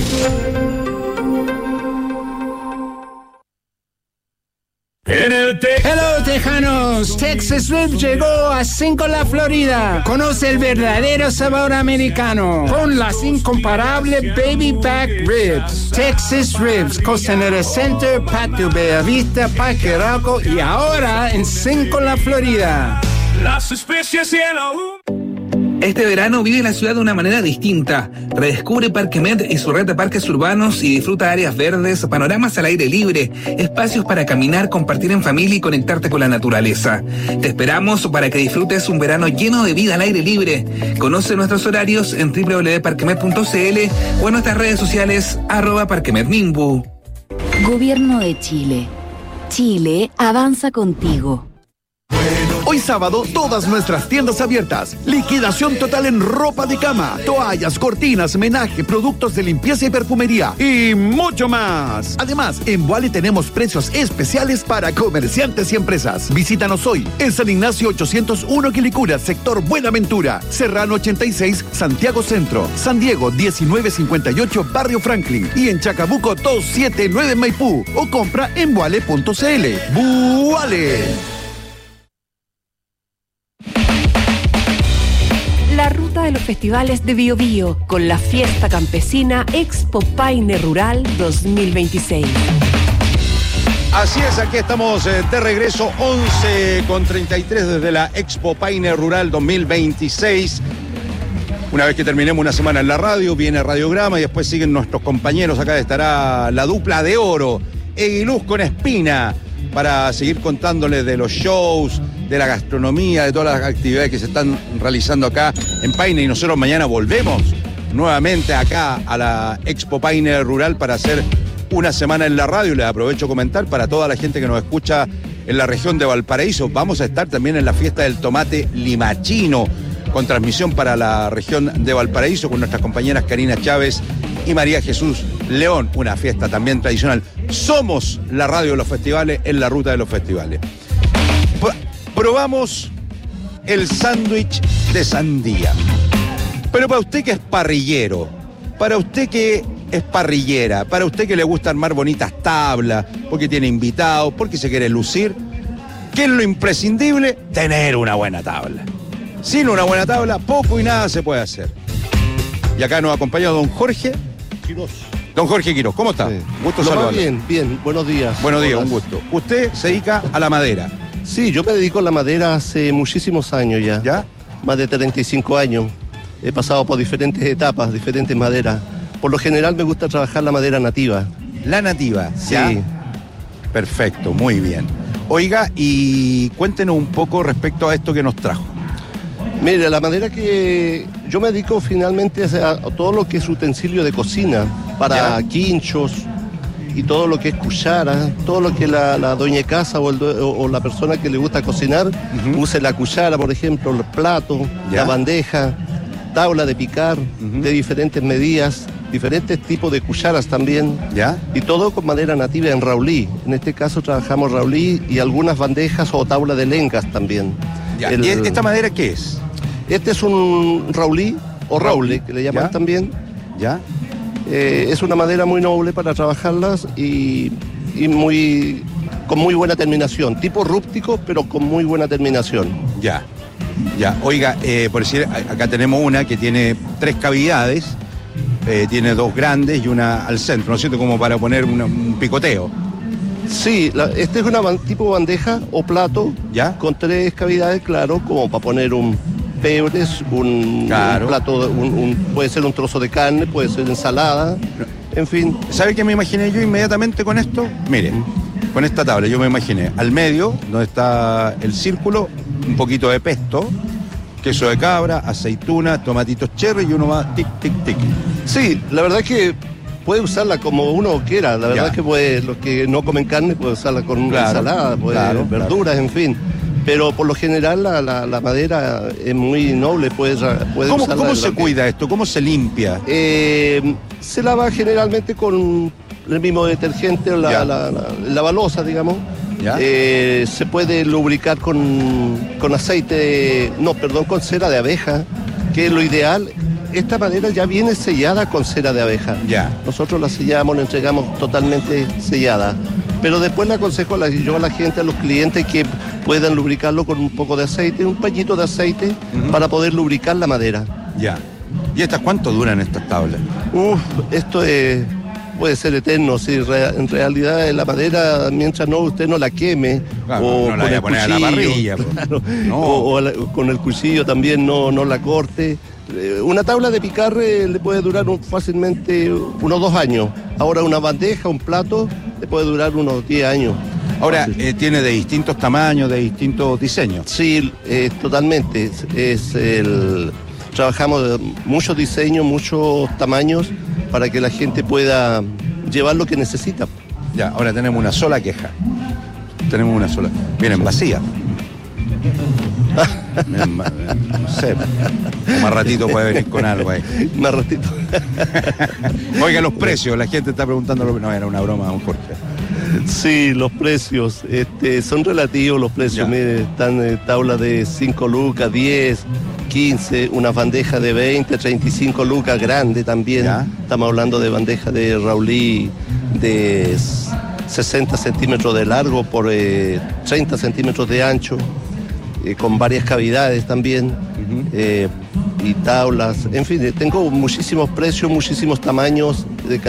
Hello, tejanos. Texas Ribs llegó a Cinco La Florida. Conoce el verdadero sabor americano con las incomparable Baby Back Ribs. Texas Ribs, Costanera Center, Patio Bellavista, Parque Arauco y ahora en Cinco La Florida. Las especies y el Este verano vive la ciudad de una manera distinta. Redescubre Parque Med y su red de parques urbanos y disfruta áreas verdes, panoramas al aire libre, espacios para caminar, compartir en familia y conectarte con la naturaleza. Te esperamos para que disfrutes un verano lleno de vida al aire libre. Conoce nuestros horarios en www.parquemed.cl o en nuestras redes sociales @parquemednimbu. Gobierno de Chile. Chile avanza contigo. Hoy sábado, todas nuestras tiendas abiertas. Liquidación total en ropa de cama, toallas, cortinas, menaje, productos de limpieza y perfumería y mucho más. Además, en Boale tenemos precios especiales para comerciantes y empresas. Visítanos hoy en San Ignacio 801 Quilicura, sector Buenaventura, Serrano 86, Santiago Centro, San Diego 1958, Barrio Franklin y en Chacabuco 279 Maipú o compra en boale.cl. Boale. La ruta de los festivales de Bio Bio con la fiesta campesina Expo Paine Rural 2026. Así es, aquí estamos de regreso, 11:33 desde la Expo Paine Rural 2026. Una vez que terminemos una semana en la radio, viene Radiograma y después siguen nuestros compañeros. Acá estará la dupla de oro, Eguiluz con Espina, para seguir contándoles de los shows, de la gastronomía, de todas las actividades que se están realizando acá en Paine. Y nosotros mañana volvemos nuevamente acá a la Expo Paine Rural para hacer una semana en la radio. Les aprovecho a comentar para toda la gente que nos escucha en la región de Valparaíso. Vamos a estar también en la fiesta del tomate limachino, con transmisión para la región de Valparaíso con nuestras compañeras Karina Chávez y María Jesús León. Una fiesta también tradicional. Somos la radio de los festivales en la ruta de los festivales. Probamos el sándwich de sandía. Pero para usted que es parrillero, para usted que es parrillera, para usted que le gusta armar bonitas tablas, porque tiene invitados, porque se quiere lucir, ¿qué es lo imprescindible? Tener una buena tabla. Sin una buena tabla, poco y nada se puede hacer. Y acá nos acompaña don Jorge Quirós. Don Jorge Quirós, ¿cómo está? Sí. Gusto saludarlo. Bien, buenos días. Buenos días, un gusto. ¿Usted se dedica a la madera? Sí, yo me dedico a la madera hace muchísimos años ya. ¿Ya? Más de 35 años. He pasado por diferentes etapas, diferentes maderas. Por lo general me gusta trabajar la madera nativa. ¿La nativa? Sí. ¿Ya? Perfecto, muy bien. Oiga, y cuéntenos un poco respecto a esto que nos trajo. Mire, la madera que yo me dedico finalmente a todo lo que es utensilio de cocina, para quinchos y todo lo que es cuchara, todo lo que la doña de casa o la persona que le gusta cocinar use la cuchara, por ejemplo, el plato, la bandeja, tabla de picar de diferentes medidas, diferentes tipos de cucharas también. ¿Ya? Y todo con madera nativa en raulí. En este caso trabajamos raulí y algunas bandejas o tabla de lengas también. Ya. ¿Y esta madera qué es? Este es un raulí o raule, que le llaman también. ¿Ya? Es una madera muy noble para trabajarlas y con muy buena terminación. Tipo rústico, pero con muy buena terminación. Ya. Oiga, por decir, acá tenemos una que tiene 3 cavidades, tiene 2 grandes y una al centro, ¿no es cierto? Como para poner un picoteo. Sí, este es una tipo bandeja o plato, ¿ya? Con 3 cavidades, claro, como para poner un pebres, un plato, puede ser un trozo de carne, puede ser ensalada, en fin. ¿Sabe qué me imaginé yo inmediatamente con esto? Mire, con esta tabla yo me imaginé al medio, donde está el círculo, un poquito de pesto, queso de cabra, aceituna, tomatitos cherry y uno va tic, tic, tic. Sí, la verdad es que puede usarla como uno quiera, la verdad es que los que no comen carne pueden usarla con ensalada, verduras, en fin. Pero por lo general la madera es muy noble, puede usarla. ¿Cómo se cuida esto? ¿Cómo se limpia? Se lava generalmente con el mismo detergente o la balosa, digamos. Se puede lubricar con aceite, con cera de abeja, que es lo ideal. Esta madera ya viene sellada con cera de abeja. Nosotros la sellamos, la entregamos totalmente sellada. Pero después le aconsejo yo a la gente, a los clientes, que puedan lubricarlo con un poco de aceite, un pañito de aceite, para poder lubricar la madera. Ya. ¿Y estas cuánto duran estas tablas? Esto puede ser eterno. Si en realidad la madera, mientras usted no la queme, o no la vaya a poner a la parrilla. Claro, o con el cuchillo también no la corte. Una tabla de picar le puede durar fácilmente unos 2 años. Ahora una bandeja, un plato, le puede durar unos 10 años. Ahora, ¿tiene de distintos tamaños, de distintos diseños? Sí, totalmente. Trabajamos muchos diseños, muchos tamaños, para que la gente pueda llevar lo que necesita. Ya, ahora tenemos una sola queja. Vienen vacías. No sé, más ratito puede venir con algo ahí. Más ratito. Oiga, los precios, la gente está preguntando. No, era una broma, don Jorge. Sí, los precios son relativos los precios. Mire, están tablas de 5 lucas, 10, 15, una bandeja de 20, 35 lucas grande también. Estamos hablando de bandeja de raulí de 60 centímetros de largo por 30 centímetros de ancho. Con varias cavidades también, y tablas, en fin, tengo muchísimos precios, muchísimos tamaños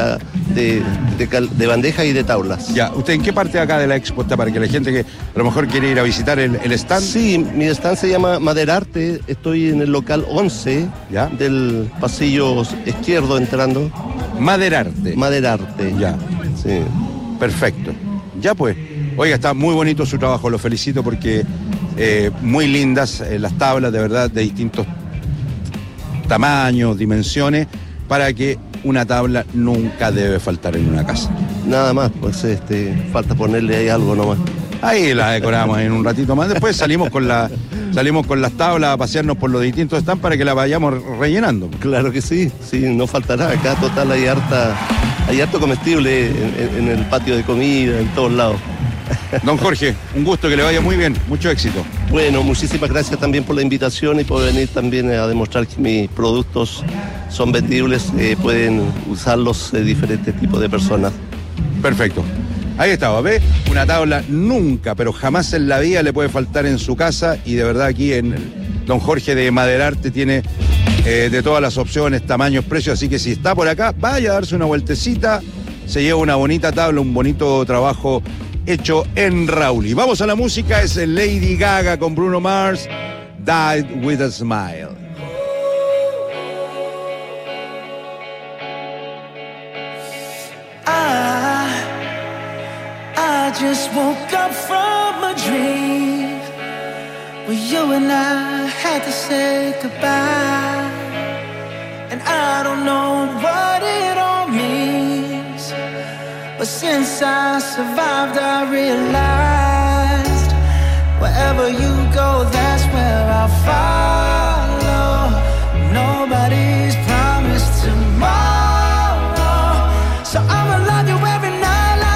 de bandejas y de tablas. Ya, ¿usted en qué parte de acá de la expo está, para que la gente que a lo mejor quiere ir a visitar el stand? Sí, mi stand se llama Maderarte, estoy en el local 11 del pasillo izquierdo entrando. Maderarte. Ya. Sí. Perfecto. Ya pues, oiga, está muy bonito su trabajo, lo felicito porque muy lindas las tablas, de verdad, de distintos tamaños, dimensiones, para que una tabla nunca debe faltar en una casa. Nada más, pues falta ponerle ahí algo nomás. Ahí la decoramos en un ratito más. Después salimos con las tablas a pasearnos por los distintos stands para que la vayamos rellenando. Claro que sí, no faltará. Acá total hay harto comestible en el patio de comida, en todos lados. Don Jorge, un gusto, que le vaya muy bien, mucho éxito. Bueno, muchísimas gracias también por la invitación y por venir también a demostrar que mis productos son vendibles, pueden usarlos diferentes tipos de personas. Perfecto. Ahí estaba, ¿ves? Una tabla nunca, pero jamás en la vida le puede faltar en su casa, y de verdad aquí en Don Jorge de Maderarte tiene de todas las opciones, tamaños, precios, así que si está por acá, vaya a darse una vueltecita, se lleva una bonita tabla, un bonito trabajo hecho en Rauli. Vamos a la música, es Lady Gaga con Bruno Mars, Died with a Smile. I just woke up from a dream where you and I had to say goodbye, and I don't know what it all means, but since I survived I realized wherever you go, that's where I'll follow. Nobody's promised tomorrow, so I'ma love you every night.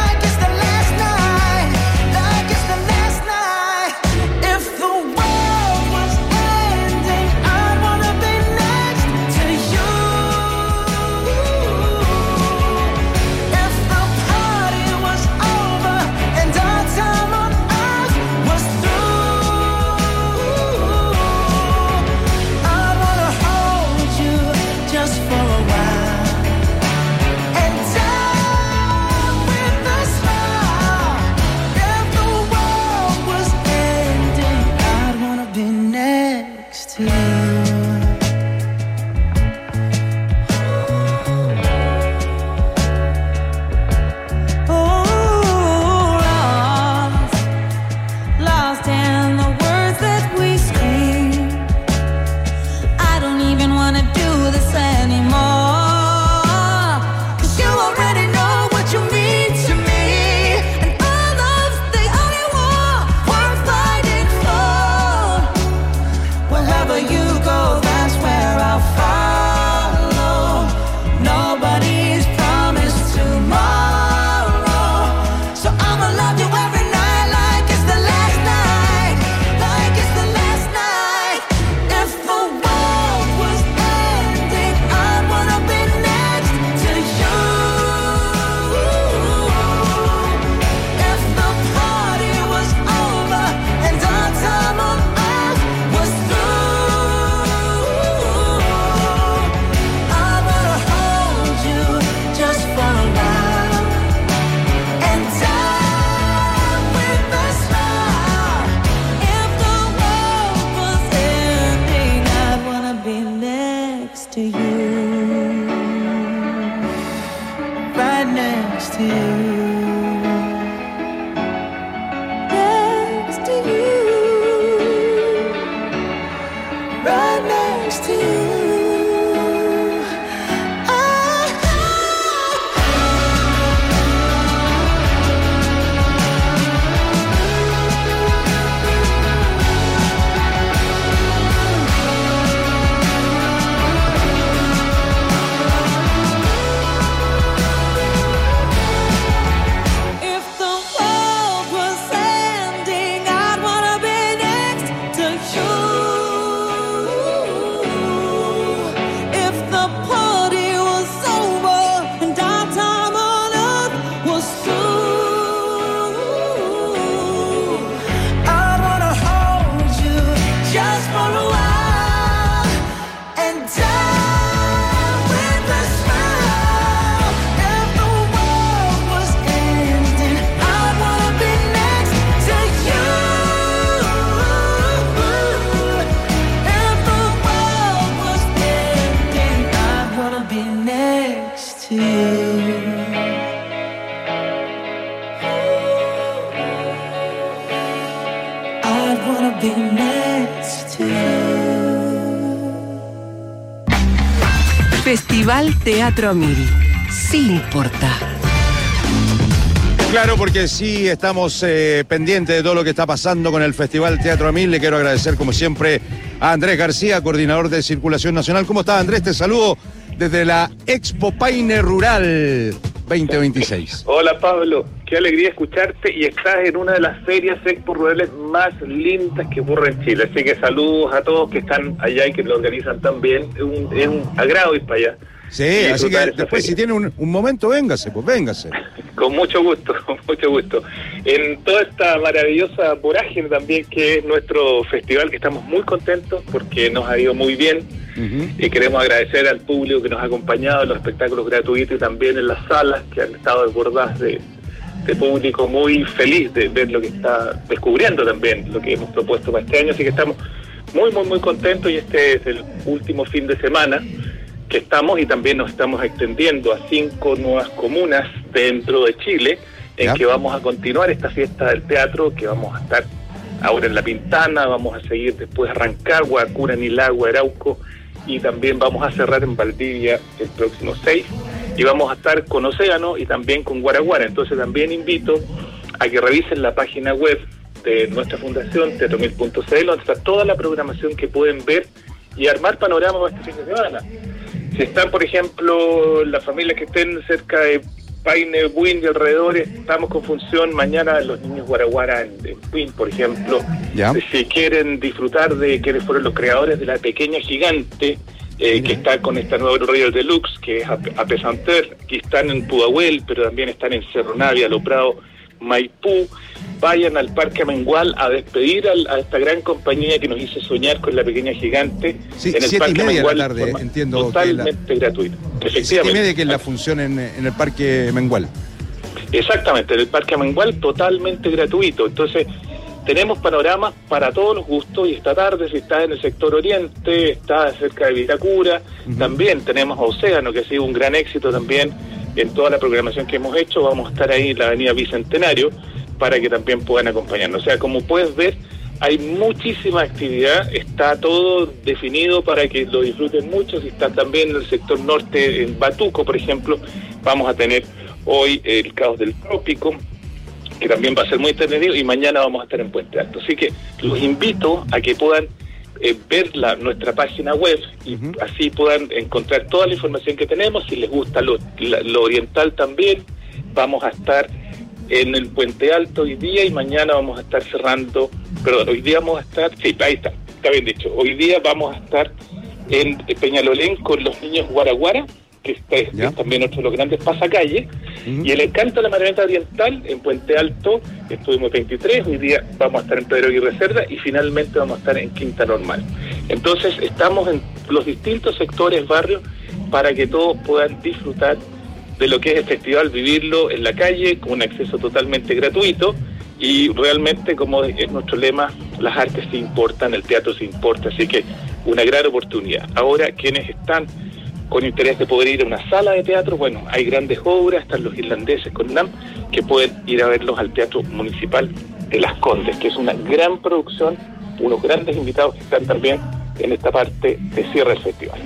Festival Teatro Amil. Sí importa. Claro, porque sí estamos pendientes de todo lo que está pasando con el Festival Teatro Amil. Le quiero agradecer, como siempre, a Andrés García, coordinador de Circulación Nacional. ¿Cómo estás, Andrés? Te saludo desde la Expo Paine Rural 2026. Hola, Pablo. qué alegría escucharte, y estás en una de las ferias Expo Rurales más lindas que ocurre en Chile, así que saludos a todos que están allá y que lo organizan tan bien, es un agrado ir para allá. Sí, así que después si tiene un momento, véngase, pues véngase. Con mucho gusto, con mucho gusto. En toda esta maravillosa vorágine también que es nuestro festival, que estamos muy contentos porque nos ha ido muy bien. Y queremos agradecer al público que nos ha acompañado en los espectáculos gratuitos y también en las salas que han estado desbordadas de público muy feliz de ver lo que está descubriendo también, lo que hemos propuesto para este año, así que estamos muy, muy, muy contentos, y este es el último fin de semana que estamos, y también nos estamos extendiendo a 5 nuevas comunas dentro de Chile, en que vamos a continuar esta fiesta del teatro, que vamos a estar ahora en La Pintana, vamos a seguir después Rancagua, Curanilagua, Arauco, y también vamos a cerrar en Valdivia el próximo 6, y vamos a estar con Océano y también con Guaraguara. Entonces también invito a que revisen la página web de nuestra fundación, teatromil.cl, donde está toda la programación que pueden ver y armar panorama para este fin de semana. Si están, por ejemplo, las familias que estén cerca de Paine, Buin y alrededores, estamos con función mañana los niños Guaraguara en Buin, por ejemplo. Si quieren disfrutar de quienes fueron los creadores de La Pequeña Gigante, que está con esta nueva Royal Deluxe, que es Apesanteur, que están en Pudahuel, pero también están en Cerro Navia, Lo Prado, Maipú. Vayan al Parque Amengual a despedir a esta gran compañía que nos hizo soñar con La Pequeña Gigante. Sí, en el 7:30 Amengual, de la tarde, entiendo. Totalmente gratuito. 7:30 que es la función en el Parque Mengual. Exactamente, en el Parque Amengual, totalmente gratuito. Entonces, tenemos panoramas para todos los gustos, y esta tarde, si está en el sector oriente, está cerca de Vitacura, también tenemos a Océano, que ha sido un gran éxito también en toda la programación que hemos hecho. Vamos a estar ahí en la avenida Bicentenario, para que también puedan acompañarnos. O sea, como puedes ver, hay muchísima actividad, está todo definido para que lo disfruten mucho. Si están también en el sector norte, en Batuco, por ejemplo, vamos a tener hoy el Caos del Trópico, que también va a ser muy entretenido, y mañana vamos a estar en Puente Alto. Así que los invito a que puedan ver nuestra página web, y así puedan encontrar toda la información que tenemos. Si les gusta lo oriental también, vamos a estar en el Puente Alto hoy día, y mañana vamos a estar cerrando, hoy día vamos a estar, sí, ahí está bien dicho, hoy día vamos a estar en Peñalolén con los niños Guaraguara, que es también otro de los grandes pasacalles, y el Encanto de la Marioneta Oriental en Puente Alto, estuvimos el 23, hoy día vamos a estar en Pedro Aguirre Cerda, y finalmente vamos a estar en Quinta Normal. Entonces estamos en los distintos sectores, barrios, para que todos puedan disfrutar de lo que es el festival, vivirlo en la calle con un acceso totalmente gratuito, y realmente, como es nuestro lema, las artes se importan, el teatro se importa, así que una gran oportunidad. Ahora, quienes están con interés de poder ir a una sala de teatro, bueno, hay grandes obras, están los irlandeses con NAM, que pueden ir a verlos al Teatro Municipal de Las Condes, que es una gran producción, unos grandes invitados que están también en esta parte de cierre del festival.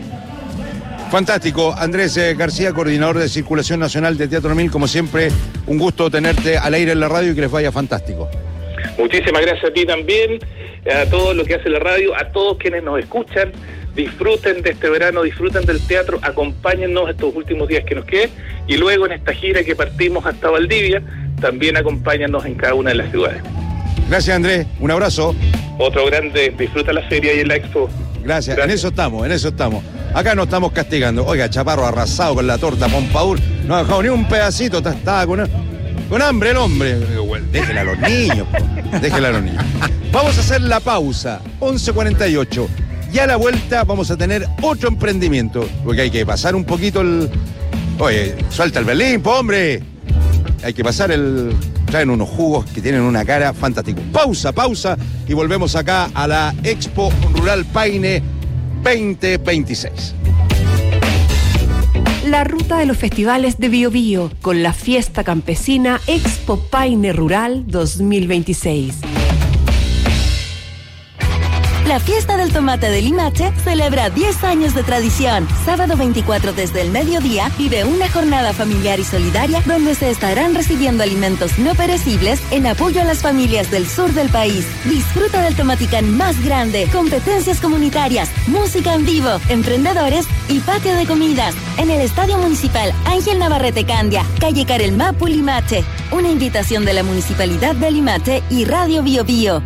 Fantástico. Andrés García, coordinador de Circulación Nacional de Teatro 1000, como siempre, un gusto tenerte al aire en la radio y que les vaya fantástico. Muchísimas gracias a ti también, a todo lo que hace la radio, a todos quienes nos escuchan. Disfruten de este verano, disfruten del teatro, acompáñennos estos últimos días que nos queden, y luego en esta gira que partimos hasta Valdivia, también acompáñennos en cada una de las ciudades. Gracias, Andrés, un abrazo. Otro grande, disfruta la feria y en la expo. Gracias. En eso estamos. Acá nos estamos castigando. Oiga, Chaparro arrasado con la torta Pompadour, no ha dejado ni un pedacito, estaba con hambre el hombre. Déjela a los niños, déjela a los niños. Vamos a hacer la pausa, 11:48. Y a la vuelta vamos a tener otro emprendimiento, porque hay que pasar un poquito Oye, suelta el Berlín, po, hombre. Hay que pasar Traen unos jugos que tienen una cara fantástica. Pausa, y volvemos acá a la Expo Rural Paine 2026. La ruta de los festivales de Biobío, con la fiesta campesina Expo Paine Rural 2026. La fiesta del tomate de Limache celebra 10 años de tradición. Sábado 24 desde el mediodía vive una jornada familiar y solidaria donde se estarán recibiendo alimentos no perecibles en apoyo a las familias del sur del país. Disfruta del Tomaticán más grande, competencias comunitarias, música en vivo, emprendedores y patio de comidas en el Estadio Municipal Ángel Navarrete Candia, calle Carelmapu, Limache. Una invitación de la Municipalidad de Limache y Radio Bio Bio.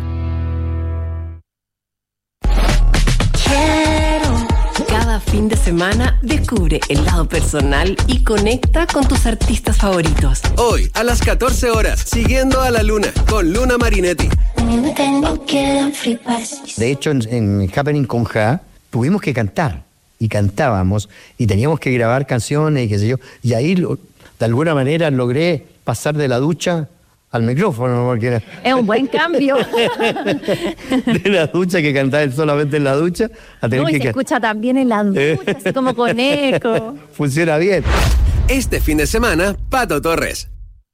Cada fin de semana descubre el lado personal y conecta con tus artistas favoritos. Hoy, a las 14 horas, Siguiendo a la Luna, con Luna Marinetti. De hecho, en Happening con Ja, tuvimos que cantar. Y cantábamos, y teníamos que grabar canciones, y qué sé yo. Y ahí, de alguna manera, logré pasar de la ducha al micrófono, porque era... Es un buen cambio. De la ducha, que cantaba él solamente en la ducha, a tener no, y que... se escucha también en la ducha, así como con eco. Funciona bien. Este fin de semana, Pato Torres.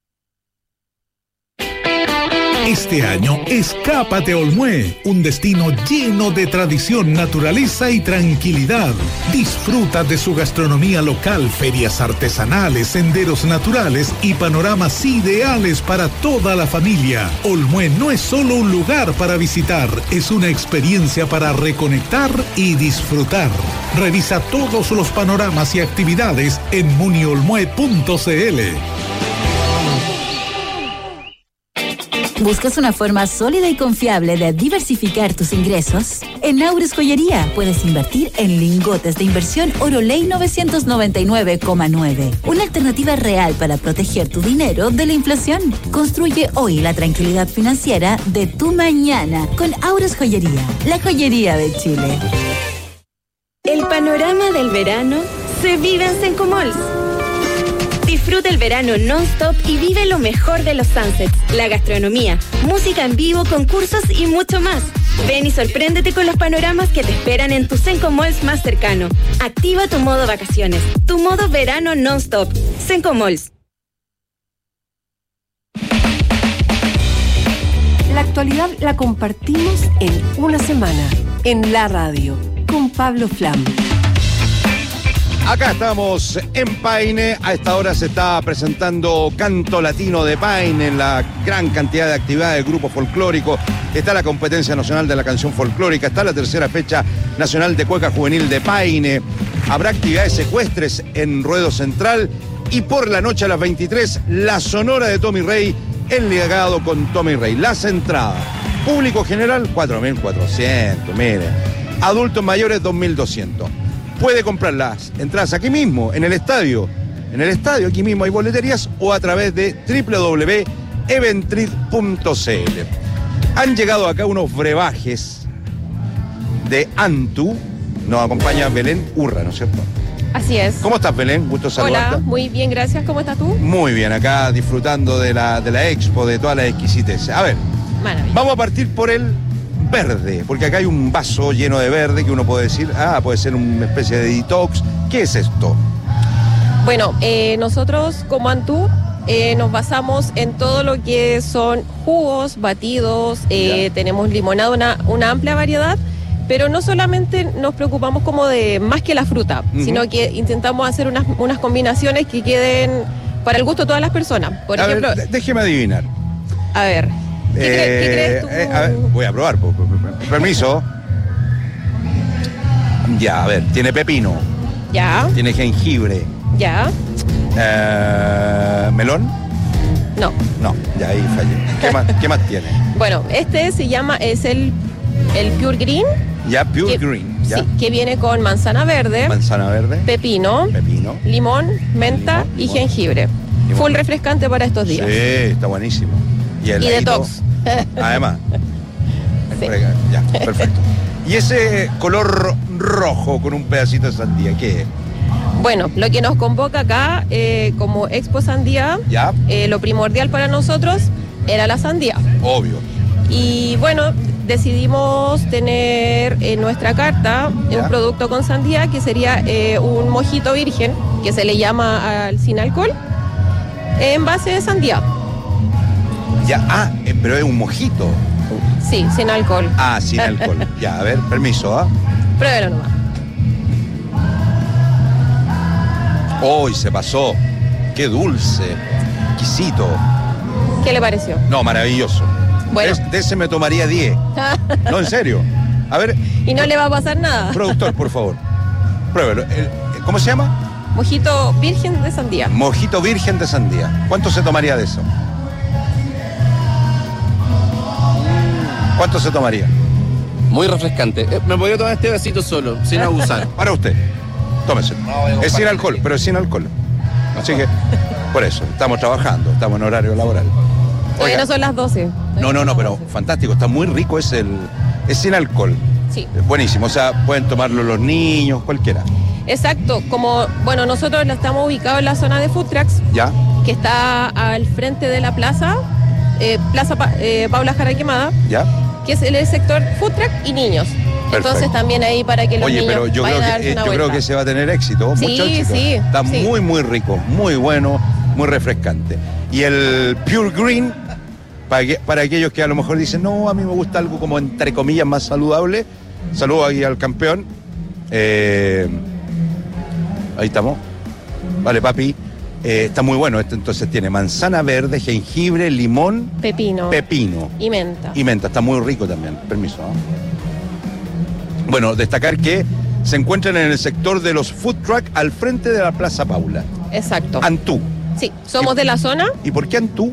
Este año, escápate a Olmué, un destino lleno de tradición, naturaleza y tranquilidad. Disfruta de su gastronomía local, ferias artesanales, senderos naturales y panoramas ideales para toda la familia. Olmué no es solo un lugar para visitar, es una experiencia para reconectar y disfrutar. Revisa todos los panoramas y actividades en muniolmue.cl. ¿Buscas una forma sólida y confiable de diversificar tus ingresos? En Aures Joyería puedes invertir en lingotes de inversión Oroley 999,9. Una alternativa real para proteger tu dinero de la inflación. Construye hoy la tranquilidad financiera de tu mañana con Aures Joyería, la joyería de Chile. El panorama del verano se vive en Sencomalls. Disfruta el verano non-stop y vive lo mejor de los sunsets, la gastronomía, música en vivo, concursos y mucho más. Ven y sorpréndete con los panoramas que te esperan en tu Sencomalls más cercano. Activa tu modo vacaciones, tu modo verano non-stop. Sencomalls. La actualidad la compartimos en una semana, en la radio, con Pablo Flam. Acá estamos en Paine. A esta hora se está presentando Canto Latino de Paine en la gran cantidad de actividades del grupo folclórico. Está la competencia nacional de la canción folclórica, está la tercera fecha nacional de cueca juvenil de Paine. Habrá actividades secuestres en Ruedo Central y por la noche a las 23 la Sonora de Tommy Rey, el legado con Tommy Rey. Las entradas, público general 4.400, mire. Adultos mayores 2.200. Puede comprar las entradas aquí mismo, en el estadio. En el estadio, aquí mismo hay boleterías o a través de www.eventrid.cl. Han llegado acá unos brebajes de Antu. Nos acompaña Belén Urra, ¿no es cierto? Así es. ¿Cómo estás, Belén? Gusto saludarte. Hola, muy bien, gracias. ¿Cómo estás tú? Muy bien, acá disfrutando de la expo, de todas las exquisiteces. A ver, vamos a partir por el verde, porque acá hay un vaso lleno de verde que uno puede decir, puede ser una especie de detox. ¿Qué es esto? Bueno, nosotros como Antú nos basamos en todo lo que son jugos, batidos, tenemos limonada, una amplia variedad, pero no solamente nos preocupamos como de más que la fruta, sino que intentamos hacer unas combinaciones que queden para el gusto de todas las personas. Por ejemplo, déjeme adivinar. A ver. ¿Qué crees tú? A ver, voy a probar, permiso. Ya, a ver, tiene pepino. Ya. Tiene jengibre. Ya. ¿Melón? No. No, ya ahí fallé. ¿Qué más tiene? Bueno, este es el Pure Green. Ya, Pure Green. Ya. Sí, que viene con manzana verde. Manzana verde. Pepino. Limón, menta y jengibre. Limón. Full refrescante para estos días. Sí, está buenísimo. Y detox. Además. Sí. Ya, perfecto. ¿Y ese color rojo con un pedacito de sandía, qué es? Bueno, lo que nos convoca acá como Expo Sandía, lo primordial para nosotros era la sandía. Obvio. Y bueno, decidimos tener en nuestra carta un producto con sandía que sería un mojito virgen, que se le llama sin alcohol, en base de sandía. Ya, pero es un mojito. Sí, sin alcohol. Ah, sin alcohol. Ya, a ver, permiso, ¿ah? Pruébelo nomás. ¡Uy, se pasó! ¡Qué dulce! Exquisito. ¿Qué le pareció? No, maravilloso. Bueno. De ese me tomaría 10. No, en serio. A ver. Y no le va a pasar nada. Productor, por favor. Pruébelo. ¿Cómo se llama? Mojito virgen de sandía. Mojito virgen de sandía. ¿Cuánto se tomaría de eso? ¿Cuánto se tomaría? Muy refrescante. Me podría tomar este vasito solo, sin abusar. Para usted. Tómeselo. Es sin alcohol, pero es sin alcohol. Así que, por eso, estamos trabajando, estamos en horario laboral. Todavía no son las 12. No, pero fantástico, está muy rico, es sin alcohol. Sí. Buenísimo, o sea, pueden tomarlo los niños, cualquiera. Exacto, como, bueno, nosotros estamos ubicados en la zona de food trucks, ¿ya? Que está al frente de la plaza Paula Jara Quemada, ¿ya? Que es el sector food truck y niños. Perfecto. Entonces también ahí para que los niños pero yo vayan a darse una vuelta. creo que se va a tener éxito, Sí, mucho éxito. sí, Está sí. muy, muy rico, muy bueno, muy refrescante. Y el Pure Green, para aquellos que a lo mejor dicen, no, a mí me gusta algo como entre comillas más saludable. Saludo aquí al campeón. Ahí estamos. Vale, papi. Está muy bueno esto, entonces tiene manzana verde, jengibre, limón, pepino y menta. Y menta, está muy rico también. Permiso, ¿no? Bueno, destacar que se encuentran en el sector de los food truck al frente de la Plaza Paula. Exacto. Antú. Sí, somos de la zona. ¿Y por qué Antú?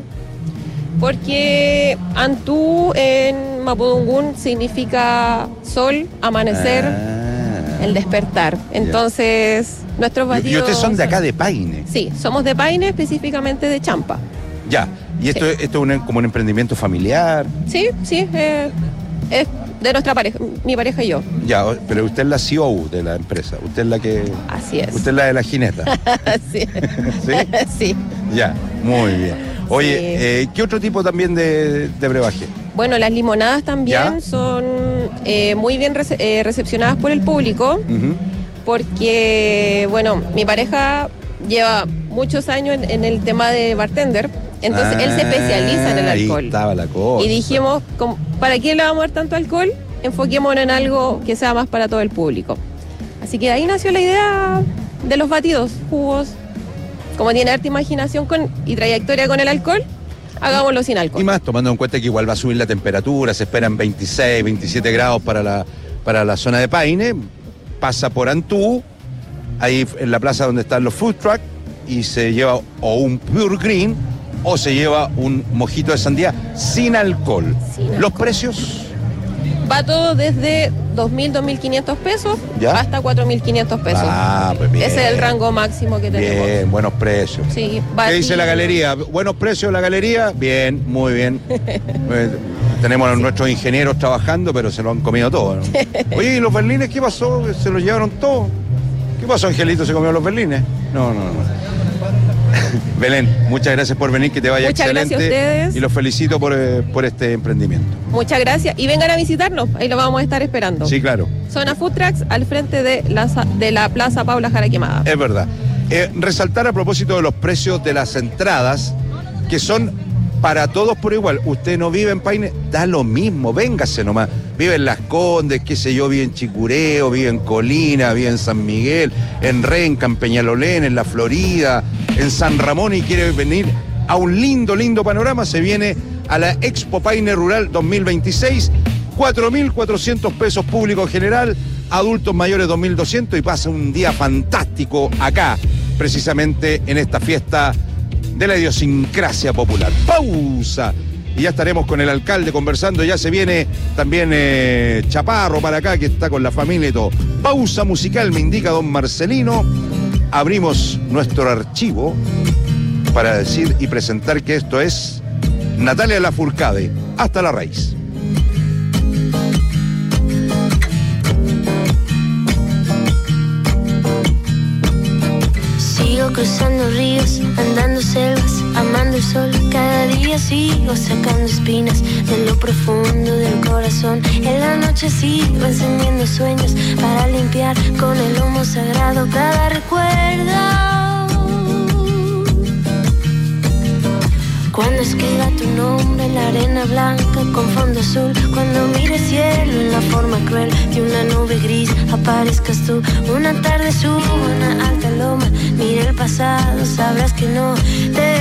Porque Antú en Mapudungún significa sol, amanecer, el despertar. Entonces, nuestros batidos... ¿Y ustedes son de acá, de Paine? Sí, somos de Paine, específicamente de Champa. Ya, y esto es como un emprendimiento familiar. Sí, es de nuestra pareja, mi pareja y yo. Ya, pero usted es la CEO de la empresa, usted es la que... Así es. Usted es la de la jineta. Sí. ¿Sí? Sí. Ya, muy bien. Oye, ¿qué otro tipo también de brebaje? Bueno, las limonadas también son muy bien recepcionadas por el público, porque, bueno, mi pareja lleva muchos años en el tema de bartender, entonces él se especializa en el alcohol. Ahí estaba la cosa. Y dijimos, ¿para qué le vamos a dar tanto alcohol? Enfoquémonos en algo que sea más para todo el público. Así que ahí nació la idea de los batidos, jugos. Como tiene harta imaginación y trayectoria con el alcohol, hagámoslo sin alcohol. Y más, tomando en cuenta que igual va a subir la temperatura, se esperan 26, 27 grados para la zona de Paine, pasa por Antú, ahí en la plaza donde están los food truck, y se lleva o un Pure Green o se lleva un mojito de sandía sin alcohol. ¿Los precios? Va todo desde 2.000, 2.500 pesos ¿ya? Hasta 4.500 pesos. Ah, pues bien. Ese es el rango máximo que tenemos. Bien, buenos precios. Sí, ¿Qué dice la galería? ¿Buenos precios la galería? Bien, muy bien. Tenemos a nuestros ingenieros trabajando, pero se lo han comido todo, ¿no? Oye, ¿y los berlines qué pasó? ¿Se los llevaron todos? ¿Qué pasó, Angelito? ¿Se comió los berlines? No. Belén, muchas gracias por venir, que te vaya muchas excelente. Gracias a ustedes. Y los felicito por este emprendimiento. Muchas gracias. Y vengan a visitarnos, ahí lo vamos a estar esperando. Sí, claro. Zona Food Trucks al frente de la Plaza Paula Jara Quemada. Es verdad. Resaltar a propósito de los precios de las entradas, que son para todos por igual. Usted no vive en Paine, da lo mismo, véngase nomás. Vive en Las Condes, qué sé yo, vive en Chicureo, vive en Colina, vive en San Miguel, en Renca, en Peñalolén, en La Florida, en San Ramón, y quiere venir a un lindo panorama, se viene a la Expo Paine Rural 2026, 4.400 pesos público general, adultos mayores 2.200, y pasa un día fantástico acá, precisamente en esta fiesta de la idiosincrasia popular. Pausa. Y ya estaremos con el alcalde conversando. Ya se viene también Chaparro para acá, que está con la familia y todo. Pausa musical, me indica don Marcelino. Abrimos nuestro archivo para decir y presentar que esto es Natalia Lafourcade, Hasta la Raíz. Sigo cruzando ríos, andando selvas, amando el sol. Cada día sigo sacando espinas de lo profundo del corazón. En la noche sigo encendiendo sueños para limpiar con el humo sagrado cada recuerdo. Cuando escriba tu tu nombre en la arena blanca con fondo azul. Cuando mire el cielo en la forma cruel de una nube gris, aparezcas tú. Una tarde subo una alta loma, mire el pasado, sabrás que no te